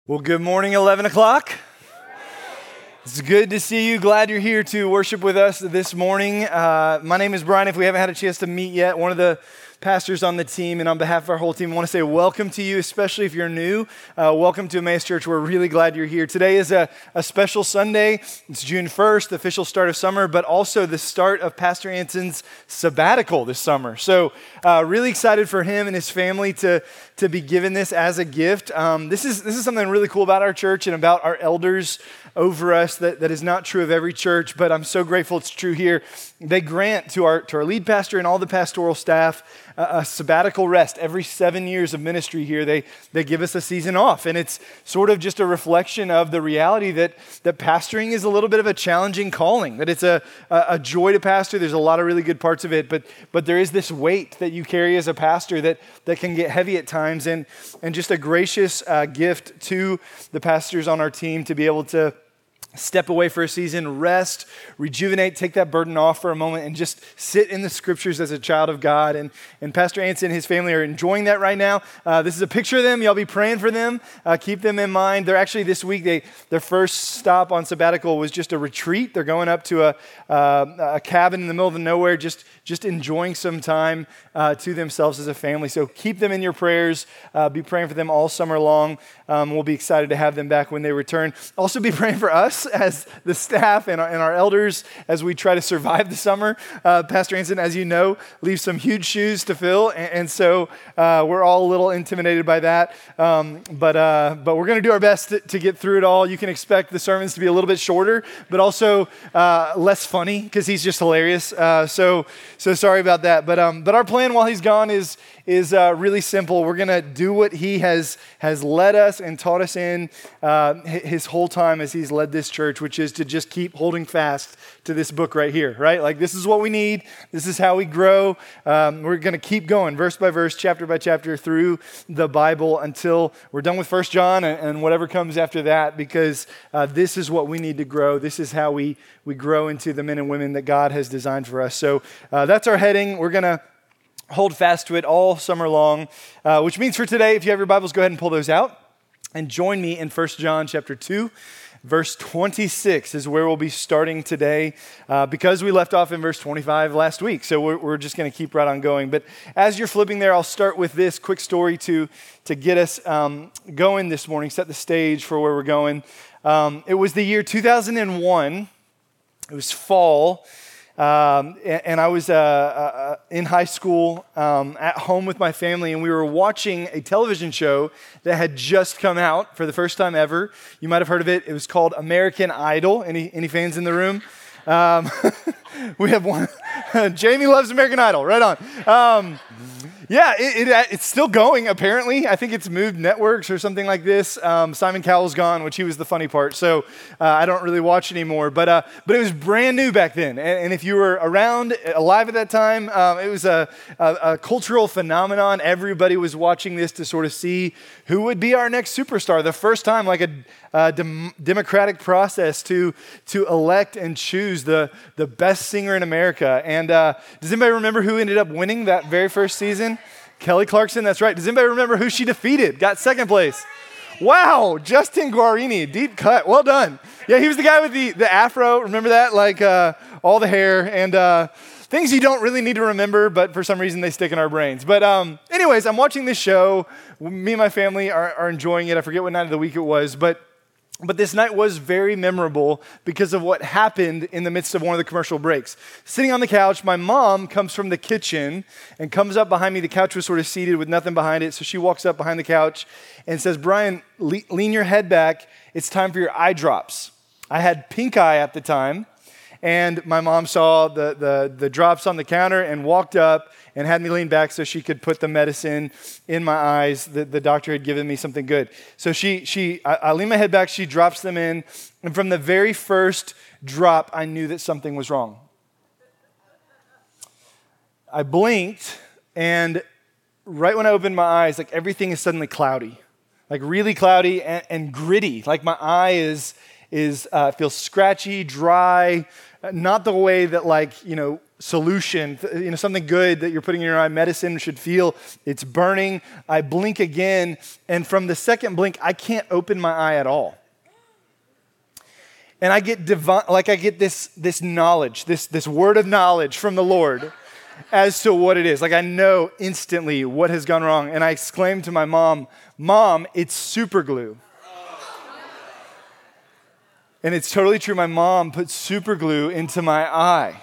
Well, good morning, 11 o'clock. It's good to see you. Glad you're here to worship with us this morning. My name is Brian. If we haven't had a chance to meet yet, one of the pastors on the team, and on behalf of our whole team, I want to say welcome to you, especially if you're new. Welcome to Emmaus Church. We're really glad you're here. Today is a special Sunday. It's June 1st, the official start of summer, but also the start of Pastor Anson's sabbatical this summer. So really excited for him and his family to be given this as a gift. This is something really cool about our church and about our elders over us that is not true of every church, but I'm so grateful it's true here. They grant to our lead pastor and all the pastoral staff a sabbatical rest. Every 7 years of ministry here, they give us a season off, and it's sort of just a reflection of the reality that pastoring is a little bit of a challenging calling, that it's a joy to pastor. There's a lot of really good parts of it, but there is this weight that you carry as a pastor that can get heavy at times, and just a gracious gift to the pastors on our team to be able to step away for a season, rest, rejuvenate, take that burden off for a moment, and just sit in the scriptures as a child of God. And Pastor Anson and his family are enjoying that right now. This is a picture of them. Y'all be praying for them. Keep them in mind. They're actually this week, their first stop on sabbatical was just a retreat. They're going up to a cabin in the middle of nowhere, just enjoying some time to themselves as a family. So keep them in your prayers. Be praying for them all summer long. We'll be excited to have them back when they return. Also be praying for us as the staff and our elders as we try to survive the summer. Pastor Anson, as you know, leaves some huge shoes to fill, and so we're all a little intimidated by that. But we're going to do our best to get through it all. You can expect the sermons to be a little bit shorter, but also less funny because he's just hilarious. So sorry about that. But our plan while he's gone is really simple. We're going to do what he has led us and taught us in his whole time as he's led this church, which is to just keep holding fast to this book right here, right? Like, this is what we need. This is how we grow. We're going to keep going verse by verse, chapter by chapter through the Bible until we're done with 1 John and whatever comes after that, because this is what we need to grow. This is how we grow into the men and women that God has designed for us. So that's our heading. We're going to hold fast to it all summer long, which means for today, if you have your Bibles, go ahead and pull those out and join me in 1 John chapter 2. Verse 26 is where we'll be starting today because we left off in verse 25 last week. So we're just going to keep right on going. But as you're flipping there, I'll start with this quick story to get us going this morning, set the stage for where we're going. It was the year 2001. It was fall. And I was in high school at home with my family, and we were watching a television show that had just come out for the first time ever. You might have heard of it. It was called American Idol. Any fans in the room? We have one. Jamie loves American Idol. Right on. Yeah, it's still going, apparently. I think it's moved networks or something like this. Simon Cowell's gone, which he was the funny part, so I don't really watch anymore. But it was brand new back then, and if you were around, alive at that time, it was a cultural phenomenon. Everybody was watching this to sort of see who would be our next superstar. The first time, like a democratic process to elect and choose the best singer in America. And does anybody remember who ended up winning that very first season? Kelly Clarkson, that's right. Does anybody remember who she defeated? Got second place. Wow, Justin Guarini, deep cut. Well done. Yeah, he was the guy with the afro. Remember that? Like all the hair and things you don't really need to remember, but for some reason they stick in our brains. But anyways, I'm watching this show. Me and my family are enjoying it. I forget what night of the week it was, but this night was very memorable because of what happened in the midst of one of the commercial breaks. Sitting on the couch, my mom comes from the kitchen and comes up behind me. The couch was sort of seated with nothing behind it, so she walks up behind the couch and says, "Brian, lean your head back. It's time for your eye drops." I had pink eye at the time, and my mom saw the drops on the counter and walked up and had me lean back so she could put the medicine in my eyes. The doctor had given me something good. So I lean my head back, she drops them in, and from the very first drop, I knew that something was wrong. I blinked, and right when I opened my eyes, like everything is suddenly cloudy, like really cloudy and gritty. Like my eye feels scratchy, dry, not the way that solution, something good that you're putting in your eye, medicine should feel it's burning. I blink again, and from the second blink, I can't open my eye at all. And I get this knowledge, this word of knowledge from the Lord as to what it is. Like I know instantly what has gone wrong. And I exclaimed to my mom, "Mom, it's super glue." And it's totally true. My mom put super glue into my eye.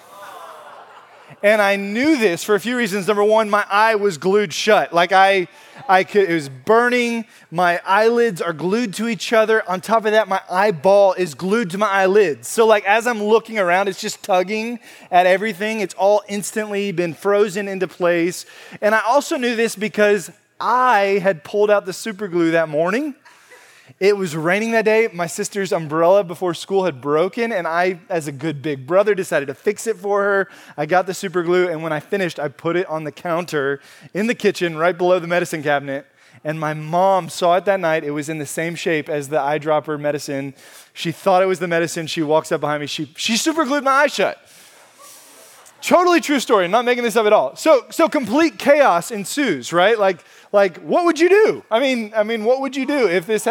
And I knew this for a few reasons. Number one, my eye was glued shut. Like it was burning. My eyelids are glued to each other. On top of that, my eyeball is glued to my eyelids. So like as I'm looking around, it's just tugging at everything. It's all instantly been frozen into place. And I also knew this because I had pulled out the super glue that morning. It was raining that day. My sister's umbrella before school had broken, and I, as a good big brother, decided to fix it for her. I got the super glue, and when I finished, I put it on the counter in the kitchen right below the medicine cabinet. And my mom saw it that night. It was in the same shape as the eyedropper medicine. She thought it was the medicine. She walks up behind me. She super glued my eye shut. Totally true story. I'm not making this up at all. So complete chaos ensues, right? Like, what would you do? I mean, what would you do if this?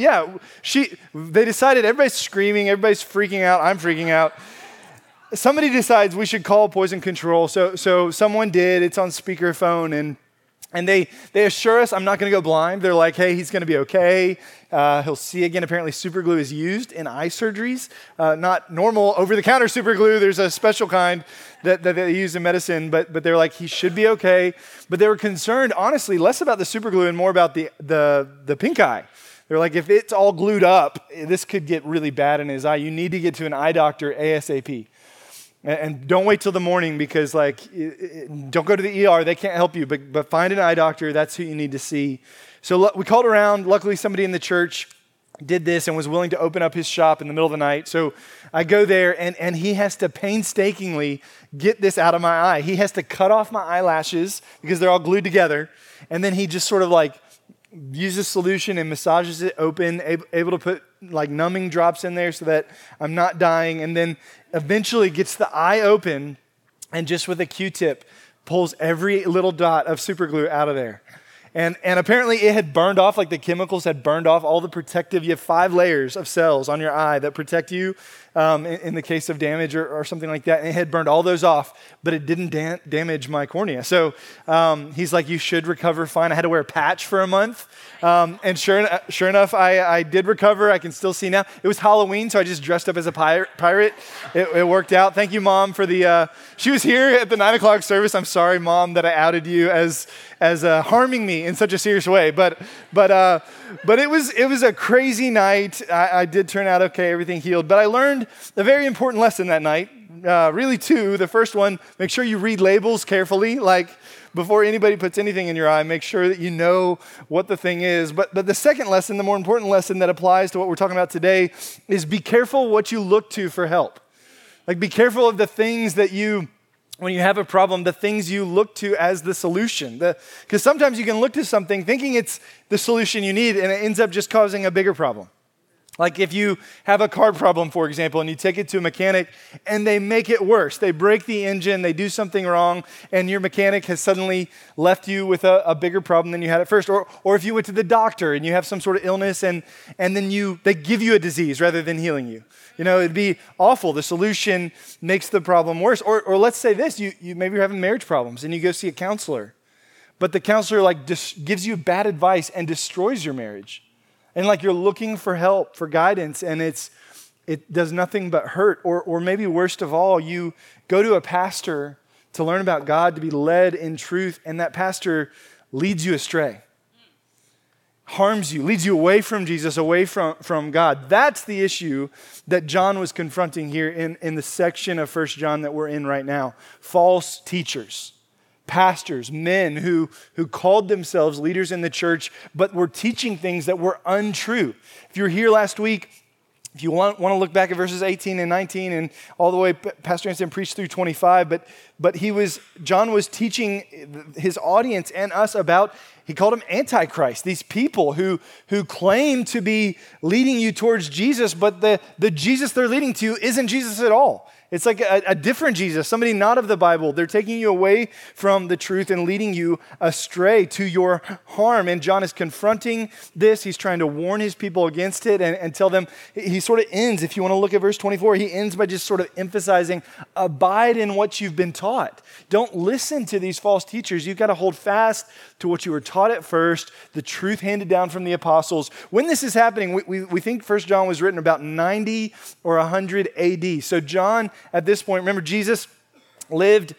They decided. Everybody's screaming. Everybody's freaking out. I'm freaking out. Somebody decides we should call poison control. So someone did. It's on speakerphone, and they assure us I'm not going to go blind. They're like, hey, he's going to be okay. He'll see again. Apparently, super glue is used in eye surgeries, not normal over-the-counter super glue. There's a special kind that they use in medicine, but they're like, he should be okay. But they were concerned, honestly, less about the super glue and more about the pink eye. They're like, if it's all glued up, this could get really bad in his eye. You need to get to an eye doctor ASAP. And don't wait till the morning because, don't go to the ER. They can't help you, but find an eye doctor. That's who you need to see. So we called around. Luckily, somebody in the church did this and was willing to open up his shop in the middle of the night. So I go there, and he has to painstakingly get this out of my eye. He has to cut off my eyelashes because they're all glued together, and then he just sort of uses solution and massages it open, able to put numbing drops in there so that I'm not dying, and then eventually gets the eye open and just with a Q-tip pulls every little dot of super glue out of there. And apparently it had burned off, the chemicals had burned off all the protective. You have 5 layers of cells on your eye that protect you in the case of damage or something like that. And it had burned all those off, but it didn't damage my cornea. So he's like, you should recover fine. I had to wear a patch for a month. And sure enough, I did recover. I can still see now. It was Halloween, so I just dressed up as a pirate. It worked out. Thank you, Mom, for she was here at the 9 o'clock service. I'm sorry, Mom, that I outed you as harming me in such a serious way. But it was a crazy night. I did turn out okay, everything healed. But I learned a very important lesson that night. Really 2. The first one, make sure you read labels carefully. Before anybody puts anything in your eye, make sure that you know what the thing is. But the second lesson, the more important lesson that applies to what we're talking about today is be careful what you look to for help. Be careful of the things that when you have a problem, the things you look to as the solution. Because sometimes you can look to something thinking it's the solution you need, and it ends up just causing a bigger problem. If you have a car problem, for example, and you take it to a mechanic and they make it worse. They break the engine, they do something wrong, and your mechanic has suddenly left you with a bigger problem than you had at first. Or if you went to the doctor and you have some sort of illness and then they give you a disease rather than healing you. It'd be awful. The solution makes the problem worse. Or let's say this, you maybe you're having marriage problems and you go see a counselor, but the counselor gives you bad advice and destroys your marriage. And you're looking for help, for guidance, and it does nothing but hurt. Or maybe worst of all, you go to a pastor to learn about God, to be led in truth, and that pastor leads you astray, harms you, leads you away from Jesus, away from God. That's the issue that John was confronting here in the section of 1 John that we're in right now. False teachers. Pastors, men who called themselves leaders in the church, but were teaching things that were untrue. If you were here last week, if you want to look back at verses 18 and 19 and all the way, Pastor Anson preached through 25, but John was teaching his audience and us about, he called them Antichrist, these people who claim to be leading you towards Jesus, but the Jesus they're leading to isn't Jesus at all. It's like a different Jesus, somebody not of the Bible. They're taking you away from the truth and leading you astray to your harm. And John is confronting this. He's trying to warn his people against it and tell them, he sort of ends, if you want to look at verse 24, he ends by just sort of emphasizing, abide in what you've been taught. Don't listen to these false teachers. You've got to hold fast to what you were taught at first, the truth handed down from the apostles. When this is happening, we think 1 John was written about 90 or 100 AD. So John, at this point, remember Jesus lived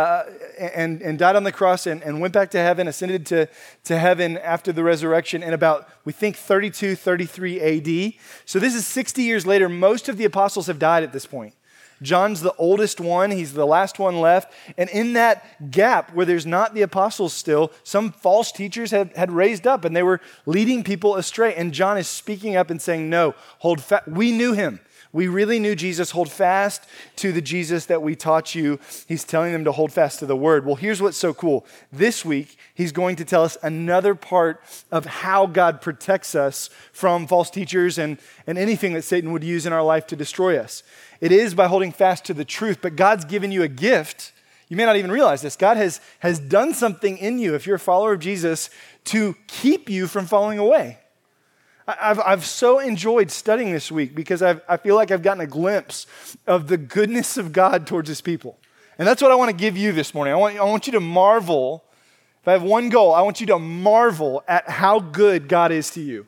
and died on the cross and went back to heaven, ascended to heaven after the resurrection in about, we think, 32, 33 AD. So this is 60 years later. Most of the apostles have died at this point. John's the oldest one. He's the last one left. And in that gap where there's not the apostles still, some false teachers had raised up and they were leading people astray. And John is speaking up and saying, no, hold fast. We knew him. We really knew Jesus. Hold fast to the Jesus that we taught you. He's telling them to hold fast to the word. Well, here's what's so cool. This week, he's going to tell us another part of how God protects us from false teachers and anything that Satan would use in our life to destroy us. It is by holding fast to the truth, but God's given you a gift. You may not even realize this. God has done something in you, if you're a follower of Jesus, to keep you from falling away. I've so enjoyed studying this week because I feel like I've gotten a glimpse of the goodness of God towards his people. And that's what I want to give you this morning. I want you to marvel. If I have one goal, I want you to marvel at how good God is to you,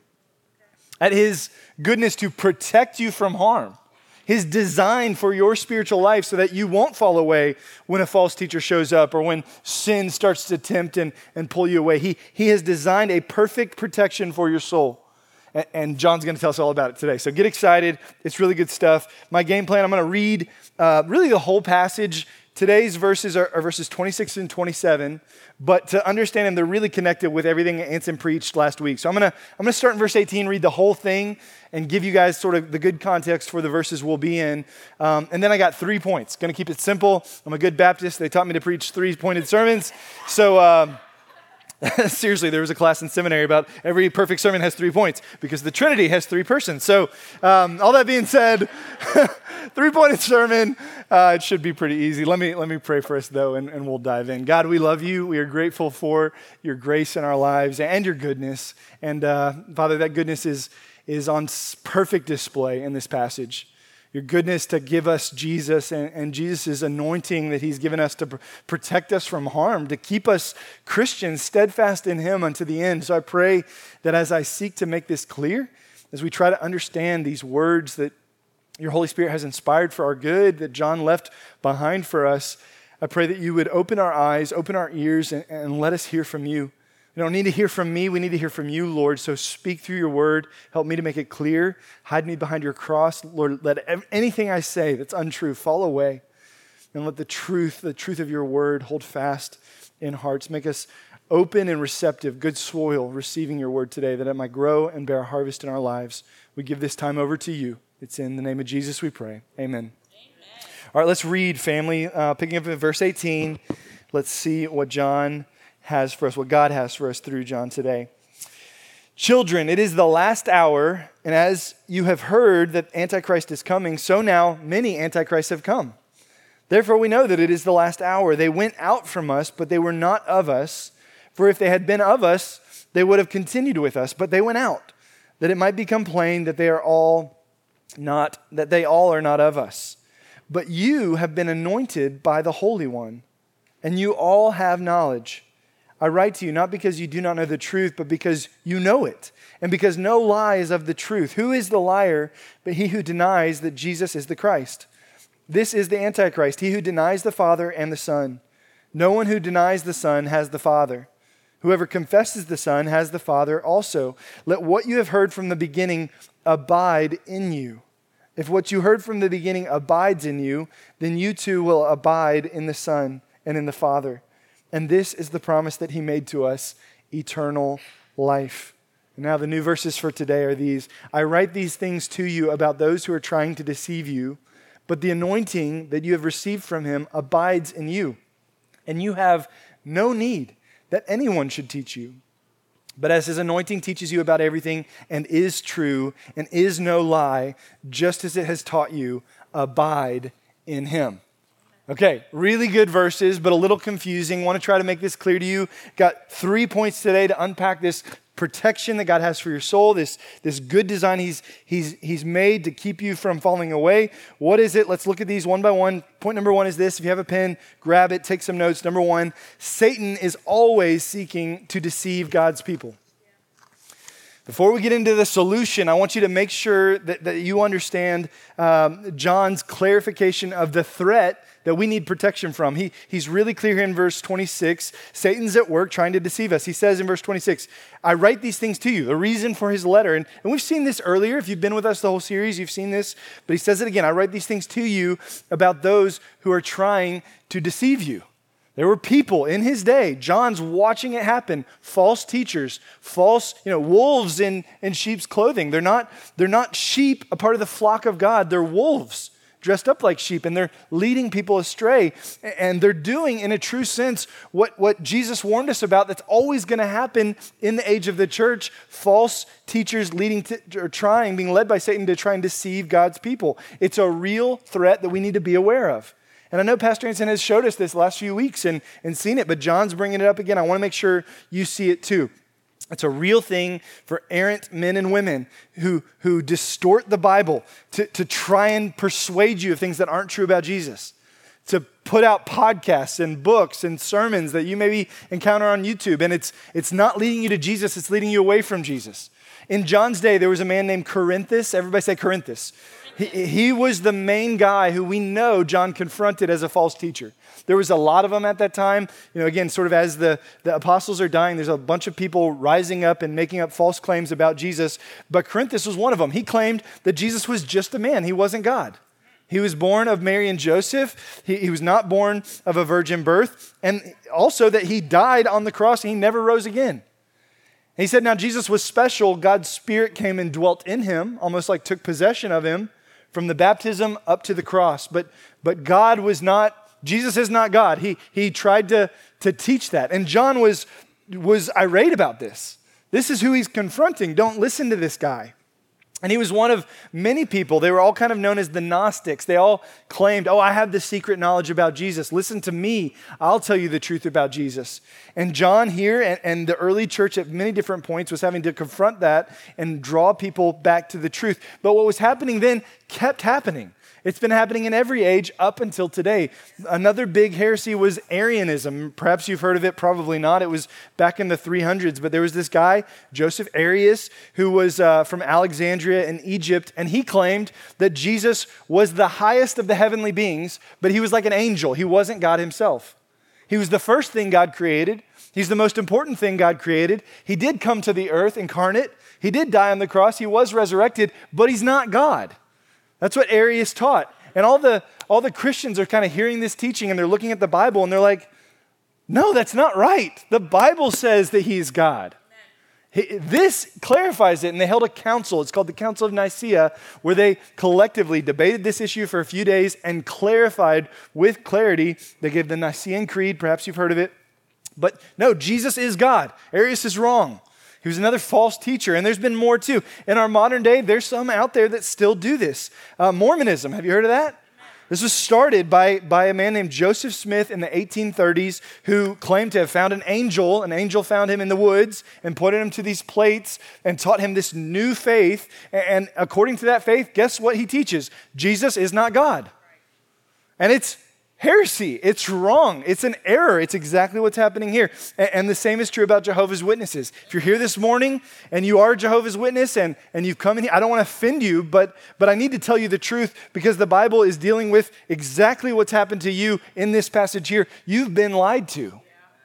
at his goodness to protect you from harm, his design for your spiritual life so that you won't fall away when a false teacher shows up or when sin starts to tempt and pull you away. He has designed a perfect protection for your soul. And John's going to tell us all about it today. So get excited. It's really good stuff. My game plan, I'm going to read really the whole passage. Today's verses are verses 26 and 27. But to understand them, they're really connected with everything Anson preached last week. So I'm going to start in verse 18, read the whole thing, and give you guys sort of the good context for the verses we'll be in. And then I got 3 points. Going to keep it simple. I'm a good Baptist. They taught me to preach 3-pointed sermons. So seriously, there was a class in seminary about every perfect sermon has 3 points because the Trinity has 3 persons. So all that being said, 3-pointed sermon, it should be pretty easy. Let me pray for us though, and we'll dive in. God, we love you. We are grateful for your grace in our lives and your goodness. And Father, that goodness is on perfect display in this passage. Your goodness to give us Jesus and Jesus' anointing that he's given us to protect us from harm, to keep us Christians steadfast in him unto the end. So I pray that as I seek to make this clear, as we try to understand these words that your Holy Spirit has inspired for our good, that John left behind for us, I pray that you would open our eyes, open our ears, and let us hear from you. We don't need to hear from me. We need to hear from you, Lord. So speak through your word. Help me to make it clear. Hide me behind your cross. Lord, let anything I say that's untrue fall away. And let the truth of your word hold fast in hearts. Make us open and receptive, good soil, receiving your word today, that it might grow and bear a harvest in our lives. We give this time over to you. It's in the name of Jesus we pray. Amen. All right, let's read, family. Picking up at verse 18, let's see what John has for us, what God has for us through John today. Children, it is the last hour, and as you have heard that Antichrist is coming, so now many Antichrists have come. Therefore we know that it is the last hour. They went out from us, but they were not of us. For if they had been of us, they would have continued with us. But they went out, that it might become plain that they all are not of us. But you have been anointed by the Holy One, and you all have knowledge. I write to you not because you do not know the truth, but because you know it, and because no lie is of the truth. Who is the liar but he who denies that Jesus is the Christ? This is the Antichrist, he who denies the Father and the Son. No one who denies the Son has the Father. Whoever confesses the Son has the Father also. Let what you have heard from the beginning abide in you. If what you heard from the beginning abides in you, then you too will abide in the Son and in the Father. And this is the promise that he made to us, eternal life. And now the new verses for today are these. I write these things to you about those who are trying to deceive you, but the anointing that you have received from him abides in you. And you have no need that anyone should teach you. But as his anointing teaches you about everything and is true and is no lie, just as it has taught you, abide in him. Okay, really good verses, but a little confusing. Want to try to make this clear to you. Got 3 points today to unpack this protection that God has for your soul, this good design he's made to keep you from falling away. What is it? Let's look at these one by one. Point number one is this. If you have a pen, grab it, take some notes. Number one, Satan is always seeking to deceive God's people. Before we get into the solution, I want you to make sure that you understand John's clarification of the threat that we need protection from. He's really clear here in verse 26. Satan's at work trying to deceive us. He says in verse 26, I write these things to you, the reason for his letter. And we've seen this earlier. If you've been with us the whole series, you've seen this. But he says it again, I write these things to you about those who are trying to deceive you. There were people in his day, John's watching it happen, false teachers, false, wolves in sheep's clothing. They're not sheep, a part of the flock of God. They're wolves dressed up like sheep, and they're leading people astray. And they're doing, in a true sense, what Jesus warned us about that's always going to happen in the age of the church. False teachers being led by Satan to try and deceive God's people. It's a real threat that we need to be aware of. And I know Pastor Anson has showed us this last few weeks and seen it, but John's bringing it up again. I want to make sure you see it too. It's a real thing for errant men and women who distort the Bible to try and persuade you of things that aren't true about Jesus, to put out podcasts and books and sermons that you maybe encounter on YouTube, and it's not leading you to Jesus, it's leading you away from Jesus. In John's day, there was a man named Corinthus. Everybody say Corinthus. He was the main guy who we know John confronted as a false teacher. There was a lot of them at that time. Again, sort of as the apostles are dying, there's a bunch of people rising up and making up false claims about Jesus. But Corinthus was one of them. He claimed that Jesus was just a man. He wasn't God. He was born of Mary and Joseph. He was not born of a virgin birth. And also that he died on the cross and he never rose again. And he said, now Jesus was special. God's Spirit came and dwelt in him, almost like took possession of him, from the baptism up to the cross. But God was not, Jesus is not God. He tried to teach that. And John was irate about this. This is who he's confronting. Don't listen to this guy. And he was one of many people. They were all kind of known as the Gnostics. They all claimed, I have the secret knowledge about Jesus. Listen to me. I'll tell you the truth about Jesus. And John here and the early church at many different points was having to confront that and draw people back to the truth. But what was happening then kept happening. It's been happening in every age up until today. Another big heresy was Arianism. Perhaps you've heard of it, probably not. It was back in the 300s, but there was this guy, Joseph Arius, who was from Alexandria in Egypt, and he claimed that Jesus was the highest of the heavenly beings, but he was like an angel. He wasn't God himself. He was the first thing God created. He's the most important thing God created. He did come to the earth incarnate. He did die on the cross. He was resurrected, but he's not God. That's what Arius taught. And all the Christians are kind of hearing this teaching and they're looking at the Bible and they're like, no, that's not right. The Bible says that he's God. This clarifies it, and they held a council. It's called the Council of Nicaea, where they collectively debated this issue for a few days and clarified with clarity. They gave the Nicene Creed, perhaps you've heard of it. But no, Jesus is God. Arius is wrong. He was another false teacher, and there's been more too. In our modern day, there's some out there that still do this. Mormonism, have you heard of that? This was started by a man named Joseph Smith in the 1830s who claimed to have found an angel. An angel found him in the woods and pointed him to these plates and taught him this new faith. And according to that faith, guess what he teaches? Jesus is not God. And it's heresy. It's wrong. It's an error. It's exactly what's happening here. And the same is true about Jehovah's Witnesses. If you're here this morning and you are a Jehovah's Witness and you've come in here, I don't want to offend you, but I need to tell you the truth because the Bible is dealing with exactly what's happened to you in this passage here. You've been lied to.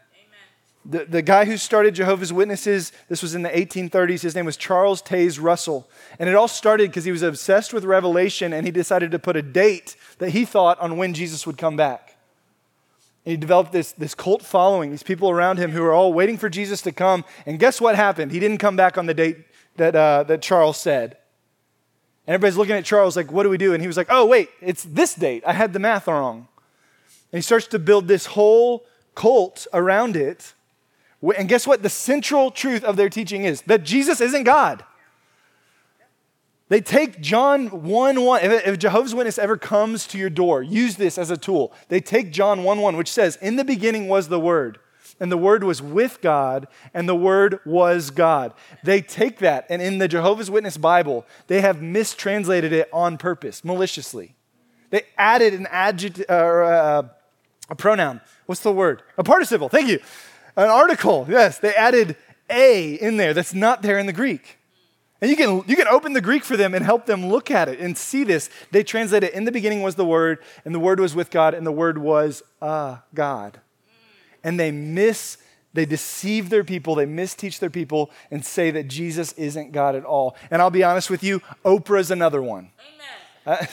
The guy who started Jehovah's Witnesses, this was in the 1830s, his name was Charles Taze Russell. And it all started because he was obsessed with Revelation and he decided to put a date that he thought on when Jesus would come back. And he developed this cult following, these people around him who were all waiting for Jesus to come. And guess what happened? He didn't come back on the date that Charles said. And everybody's looking at Charles like, what do we do? And he was like, oh, wait, it's this date. I had the math wrong. And he starts to build this whole cult around it. And guess what? The central truth of their teaching is that Jesus isn't God. They take John 1:1. If Jehovah's Witness ever comes to your door, use this as a tool. They take John 1:1, which says, in the beginning was the Word, and the Word was with God, and the Word was God. They take that, and in the Jehovah's Witness Bible, they have mistranslated it on purpose, maliciously. They added an adjective, or a pronoun. What's the word? A participle, thank you. An article, yes. They added a in there that's not there in the Greek. And you can open the Greek for them and help them look at it and see this. They translate it, in the beginning was the Word, and the Word was with God, and the Word was God. And they deceive their people, they misteach their people, and say that Jesus isn't God at all. And I'll be honest with you, Oprah's another one. Amen.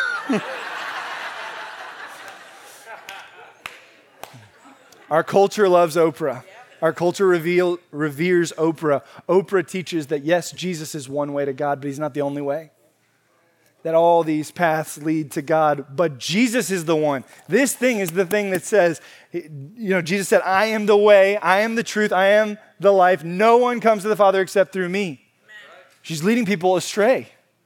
Our culture loves Oprah. Our culture reveres Oprah. Oprah teaches that, yes, Jesus is one way to God, but he's not the only way. That all these paths lead to God, but Jesus is the one. This thing is the thing that says, Jesus said, I am the way, I am the truth, I am the life. No one comes to the Father except through me. Amen. She's leading people astray.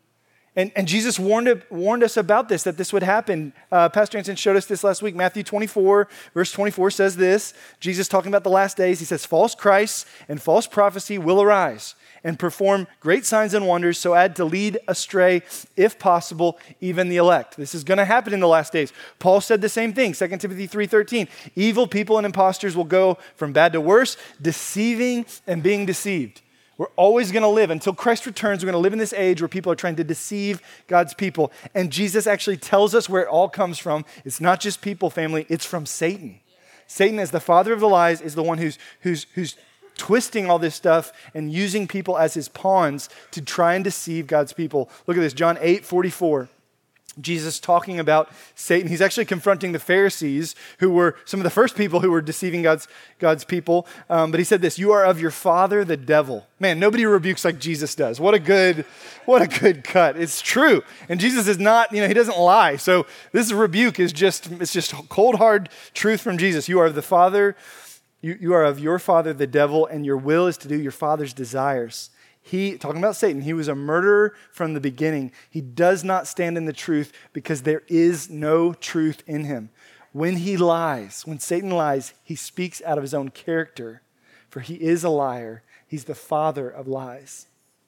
And Jesus warned us about this, that this would happen. Pastor Anson showed us this last week. Matthew 24, verse 24 says this. Jesus talking about the last days. He says, false Christs and false prophecy will arise and perform great signs and wonders so as to lead astray, if possible, even the elect. This is going to happen in the last days. Paul said the same thing, 2 Timothy 3:13. Evil people and imposters will go from bad to worse, deceiving and being deceived. We're always going to live, until Christ returns, we're going to live in this age where people are trying to deceive God's people. And Jesus actually tells us where it all comes from. It's not just people, family, it's from Satan. Satan, as the father of the lies, is the one who's twisting all this stuff and using people as his pawns to try and deceive God's people. Look at this, John 8:44. Jesus talking about Satan. He's actually confronting the Pharisees, who were some of the first people who were deceiving God's people. But he said this, you are of your father, the devil. Man, nobody rebukes like Jesus does. What a good cut. It's true. And Jesus is not, he doesn't lie. So this rebuke is just cold, hard truth from Jesus. You are of the father, you are of your father, the devil, and your will is to do your father's desires. Talking about Satan, he was a murderer from the beginning. He does not stand in the truth because there is no truth in him. When Satan lies, he speaks out of his own character, for he is a liar. He's the father of lies.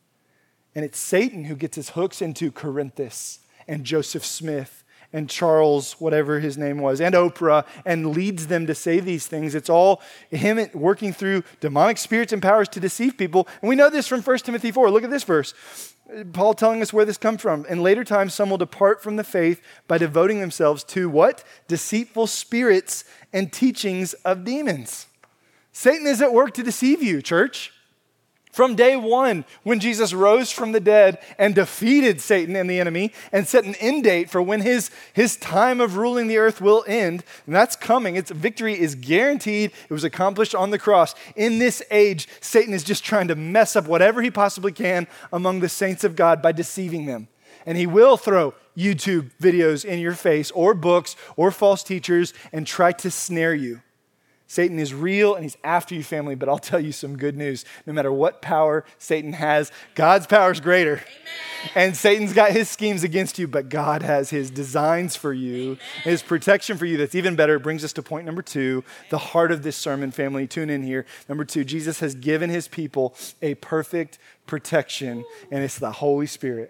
And it's Satan who gets his hooks into Corinthus and Joseph Smith and Charles, whatever his name was, and Oprah, and leads them to say these things. It's all him working through demonic spirits and powers to deceive people. And we know this from 1 Timothy 4. Look at this verse. Paul telling us where this comes from. In later times, some will depart from the faith by devoting themselves to what? Deceitful spirits and teachings of demons. Satan is at work to deceive you, church. From day one, when Jesus rose from the dead and defeated Satan and the enemy and set an end date for when his time of ruling the earth will end, and that's coming. Its victory is guaranteed. It was accomplished on the cross. In this age, Satan is just trying to mess up whatever he possibly can among the saints of God by deceiving them. And he will throw YouTube videos in your face or books or false teachers and try to snare you. Satan is real and he's after you, family, but I'll tell you some good news. No matter what power Satan has, God's power is greater. Amen. And Satan's got his schemes against you, but God has his designs for you, Amen. His protection for you that's even better. It brings us to point number 2, the heart of this sermon, family. Tune in here. Number 2, Jesus has given his people a perfect protection, and it's the Holy Spirit.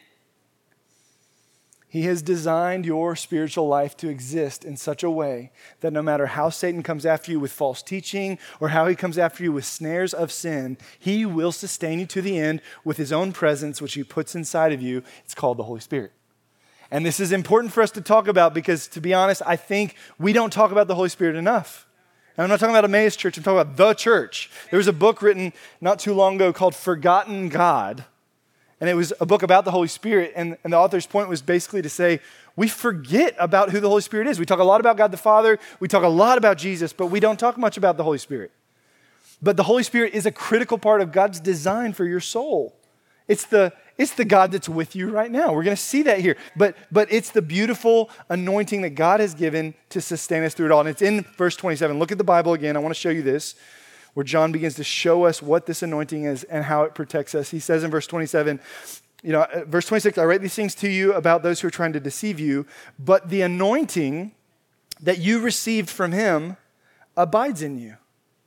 He has designed your spiritual life to exist in such a way that no matter how Satan comes after you with false teaching or how he comes after you with snares of sin, he will sustain you to the end with his own presence, which he puts inside of you. It's called the Holy Spirit. And this is important for us to talk about because, to be honest, I think we don't talk about the Holy Spirit enough. And I'm not talking about Emmaus Church, I'm talking about the church. There was a book written not too long ago called Forgotten God. And it was a book about the Holy Spirit, and the author's point was basically to say, we forget about who the Holy Spirit is. We talk a lot about God the Father, we talk a lot about Jesus, but we don't talk much about the Holy Spirit. But the Holy Spirit is a critical part of God's design for your soul. It's the God that's with you right now. We're going to see that here. But it's the beautiful anointing that God has given to sustain us through it all. And it's in verse 27. Look at the Bible again. I want to show you this, where John begins to show us what this anointing is and how it protects us. He says in verse 27, Verse 26, I write these things to you about those who are trying to deceive you, but the anointing that you received from him abides in you.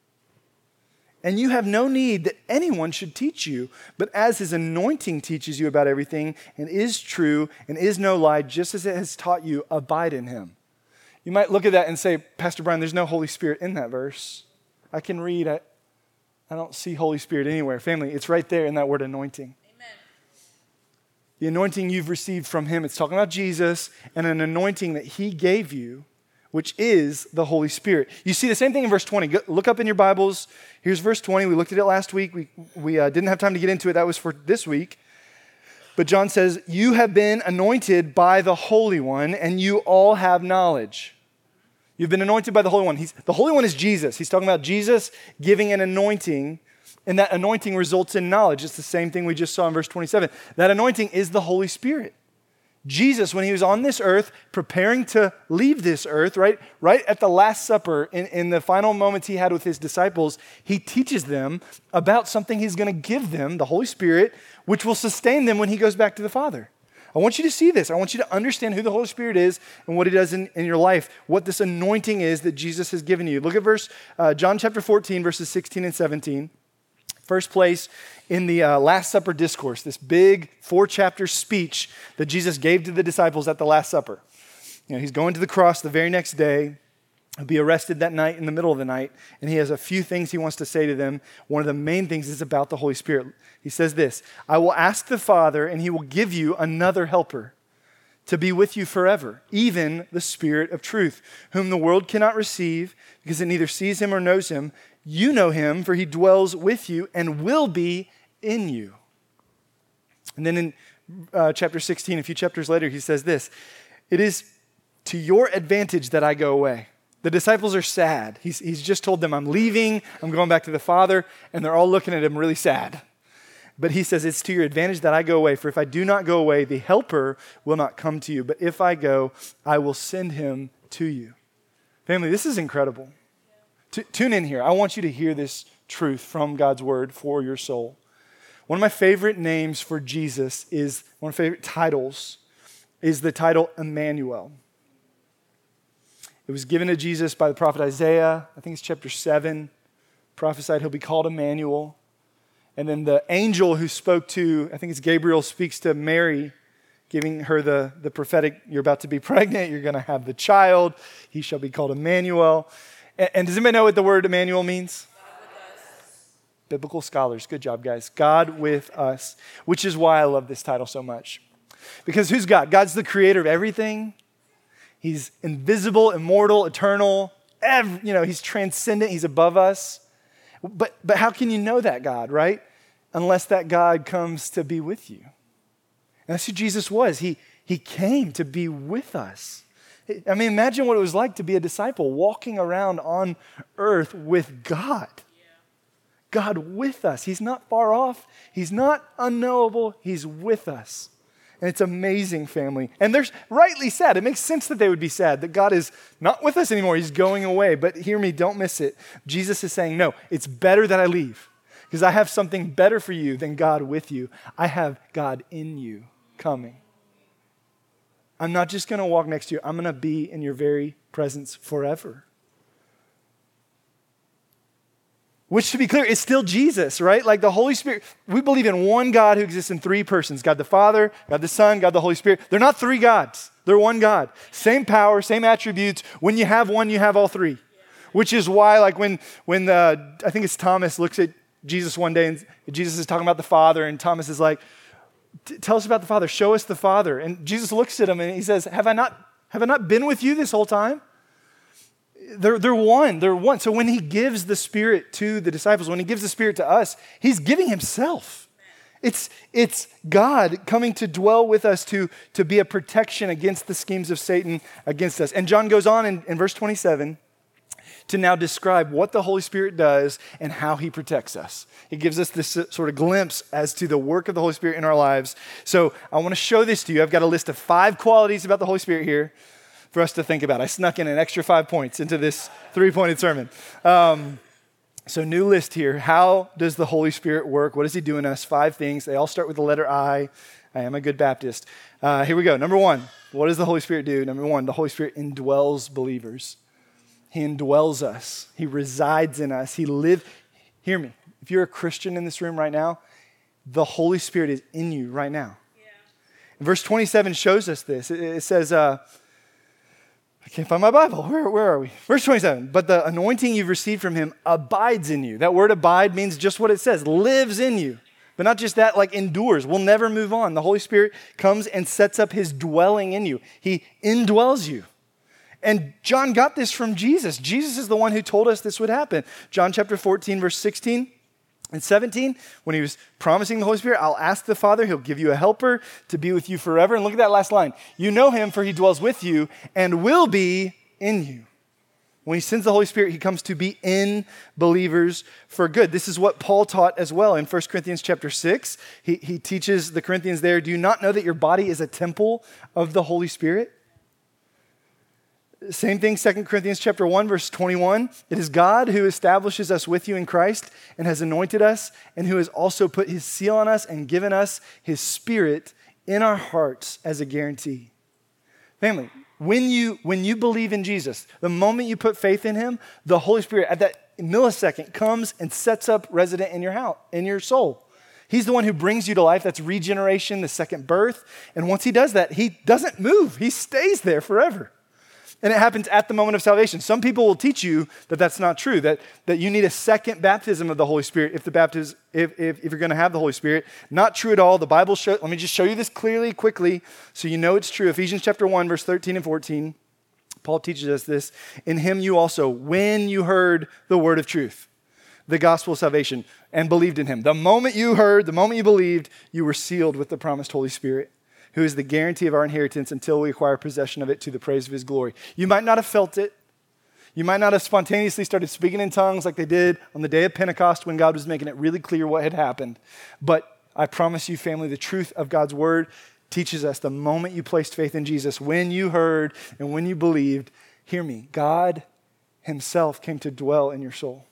And you have no need that anyone should teach you, but as his anointing teaches you about everything and is true and is no lie, just as it has taught you, abide in him. You might look at that and say, Pastor Brian, there's no Holy Spirit in that verse. I can read, I don't see Holy Spirit anywhere. Family, it's right there in that word anointing. The anointing you've received from him, it's talking about Jesus and an anointing that he gave you, which is the Holy Spirit. You see the same thing in verse 20. Look up in your Bibles. Here's verse 20. We looked at it last week. We didn't have time to get into it. That was for this week. But John says, you have been anointed by the Holy One, and you all have knowledge. You've been anointed by the Holy One. The Holy One is Jesus. He's talking about Jesus giving an anointing, and that anointing results in knowledge. It's the same thing we just saw in verse 27. That anointing is the Holy Spirit. Jesus, when he was on this earth, preparing to leave this earth, right at the Last Supper, in the final moments he had with his disciples, he teaches them about something he's going to give them, the Holy Spirit, which will sustain them when he goes back to the Father. I want you to see this. I want you to understand who the Holy Spirit is and what he does in your life, what this anointing is that Jesus has given you. Look at John chapter 14, verses 16 and 17. First place in the Last Supper discourse, this big 4-chapter speech that Jesus gave to the disciples at the Last Supper. He's going to the cross the very next day. He'll be arrested that night in the middle of the night, and he has a few things he wants to say to them. One of the main things is about the Holy Spirit. He says this, I will ask the Father, and he will give you another helper to be with you forever, even the Spirit of truth, whom the world cannot receive because it neither sees him or knows him. You know him, for he dwells with you and will be in you. And then in chapter 16, a few chapters later, he says this, it is to your advantage that I go away. The disciples are sad. He's just told them, I'm leaving, I'm going back to the Father, and they're all looking at him really sad. But he says, it's to your advantage that I go away, for if I do not go away, the helper will not come to you. But if I go, I will send him to you. Family, this is incredible. Tune in here. I want you to hear this truth from God's word for your soul. One of my favorite names for Jesus is, one of my favorite titles is the title Emmanuel. It was given to Jesus by the prophet Isaiah. I think it's chapter 7. Prophesied he'll be called Emmanuel. And then the angel who spoke to, I think it's Gabriel, speaks to Mary, giving her the prophetic, you're about to be pregnant, you're going to have the child, he shall be called Emmanuel. And does anybody know what the word Emmanuel means? God with us. Biblical scholars, good job, guys. God with us, which is why I love this title so much. Because who's God? God's the creator of everything. He's invisible, immortal, eternal. He's transcendent. He's above us. But how can you know that God, right? Unless that God comes to be with you. And that's who Jesus was. He came to be with us. I mean, imagine what it was like to be a disciple walking around on earth with God. God with us. He's not far off. He's not unknowable. He's with us. And it's amazing, family. And they're rightly sad. It makes sense that they would be sad, that God is not with us anymore. He's going away. But hear me, don't miss it. Jesus is saying, no, it's better that I leave because I have something better for you than God with you. I have God in you coming. I'm not just going to walk next to you. I'm going to be in your very presence forever. Which, to be clear, is still Jesus, right? Like the Holy Spirit. We believe in one God who exists in three persons. God the Father, God the Son, God the Holy Spirit. They're not three gods. They're one God. Same power, same attributes. When you have one, you have all three. Which is why, like when I think it's Thomas looks at Jesus one day and Jesus is talking about the Father and Thomas is like, tell us about the Father. Show us the Father. And Jesus looks at him and he says, have I not been with you this whole time? They're one. They're one. So when he gives the Spirit to the disciples, when he gives the Spirit to us, he's giving himself. It's God coming to dwell with us to be a protection against the schemes of Satan against us. And John goes on in verse 27 to now describe what the Holy Spirit does and how he protects us. It gives us this sort of glimpse as to the work of the Holy Spirit in our lives. So I want to show this to you. I've got a list of 5 qualities about the Holy Spirit here for us to think about. I snuck in an extra 5 points into this 3-pointed sermon. So new list here. How does the Holy Spirit work? What does he do in us? 5 things. They all start with the letter I. I am a good Baptist. Here we go. Number one, what does the Holy Spirit do? Number one, the Holy Spirit indwells believers. He indwells us. He resides in us. Hear me. If you're a Christian in this room right now, the Holy Spirit is in you right now. Yeah. Verse 27 shows us this. It says, I can't find my Bible. Where are we? Verse 27, but the anointing you've received from him abides in you. That word abide means just what it says, lives in you. But not just that, like endures, will never move on. The Holy Spirit comes and sets up his dwelling in you. He indwells you. And John got this from Jesus. Jesus is the one who told us this would happen. John chapter 14, verse 16 and 17, when he was promising the Holy Spirit, I'll ask the Father, he'll give you a helper to be with you forever. And look at that last line. You know him, for he dwells with you and will be in you. When he sends the Holy Spirit, he comes to be in believers for good. This is what Paul taught as well in 1 Corinthians chapter 6. He teaches the Corinthians there, do you not know that your body is a temple of the Holy Spirit? Same thing, 2 Corinthians chapter 1, verse 21. It is God who establishes us with you in Christ and has anointed us and who has also put his seal on us and given us his Spirit in our hearts as a guarantee. Family, when you believe in Jesus, the moment you put faith in him, the Holy Spirit at that millisecond comes and sets up resident in your house, in your soul. He's the one who brings you to life. That's regeneration, the second birth. And once he does that, he doesn't move. He stays there forever. And it happens at the moment of salvation. Some people will teach you that that's not true, that you need a second baptism of the Holy Spirit if you're going to have the Holy Spirit. Not true at all. The Bible shows, let me just show you this clearly, quickly, so you know it's true. Ephesians chapter 1, verse 13 and 14, Paul teaches us this. In him you also, when you heard the word of truth, the gospel of salvation, and believed in him. The moment you heard, the moment you believed, you were sealed with the promised Holy Spirit, who is the guarantee of our inheritance until we acquire possession of it to the praise of his glory. You might not have felt it. You might not have spontaneously started speaking in tongues like they did on the day of Pentecost when God was making it really clear what had happened. But I promise you, family, the truth of God's word teaches us the moment you placed faith in Jesus, when you heard and when you believed, hear me, God himself came to dwell in your soul.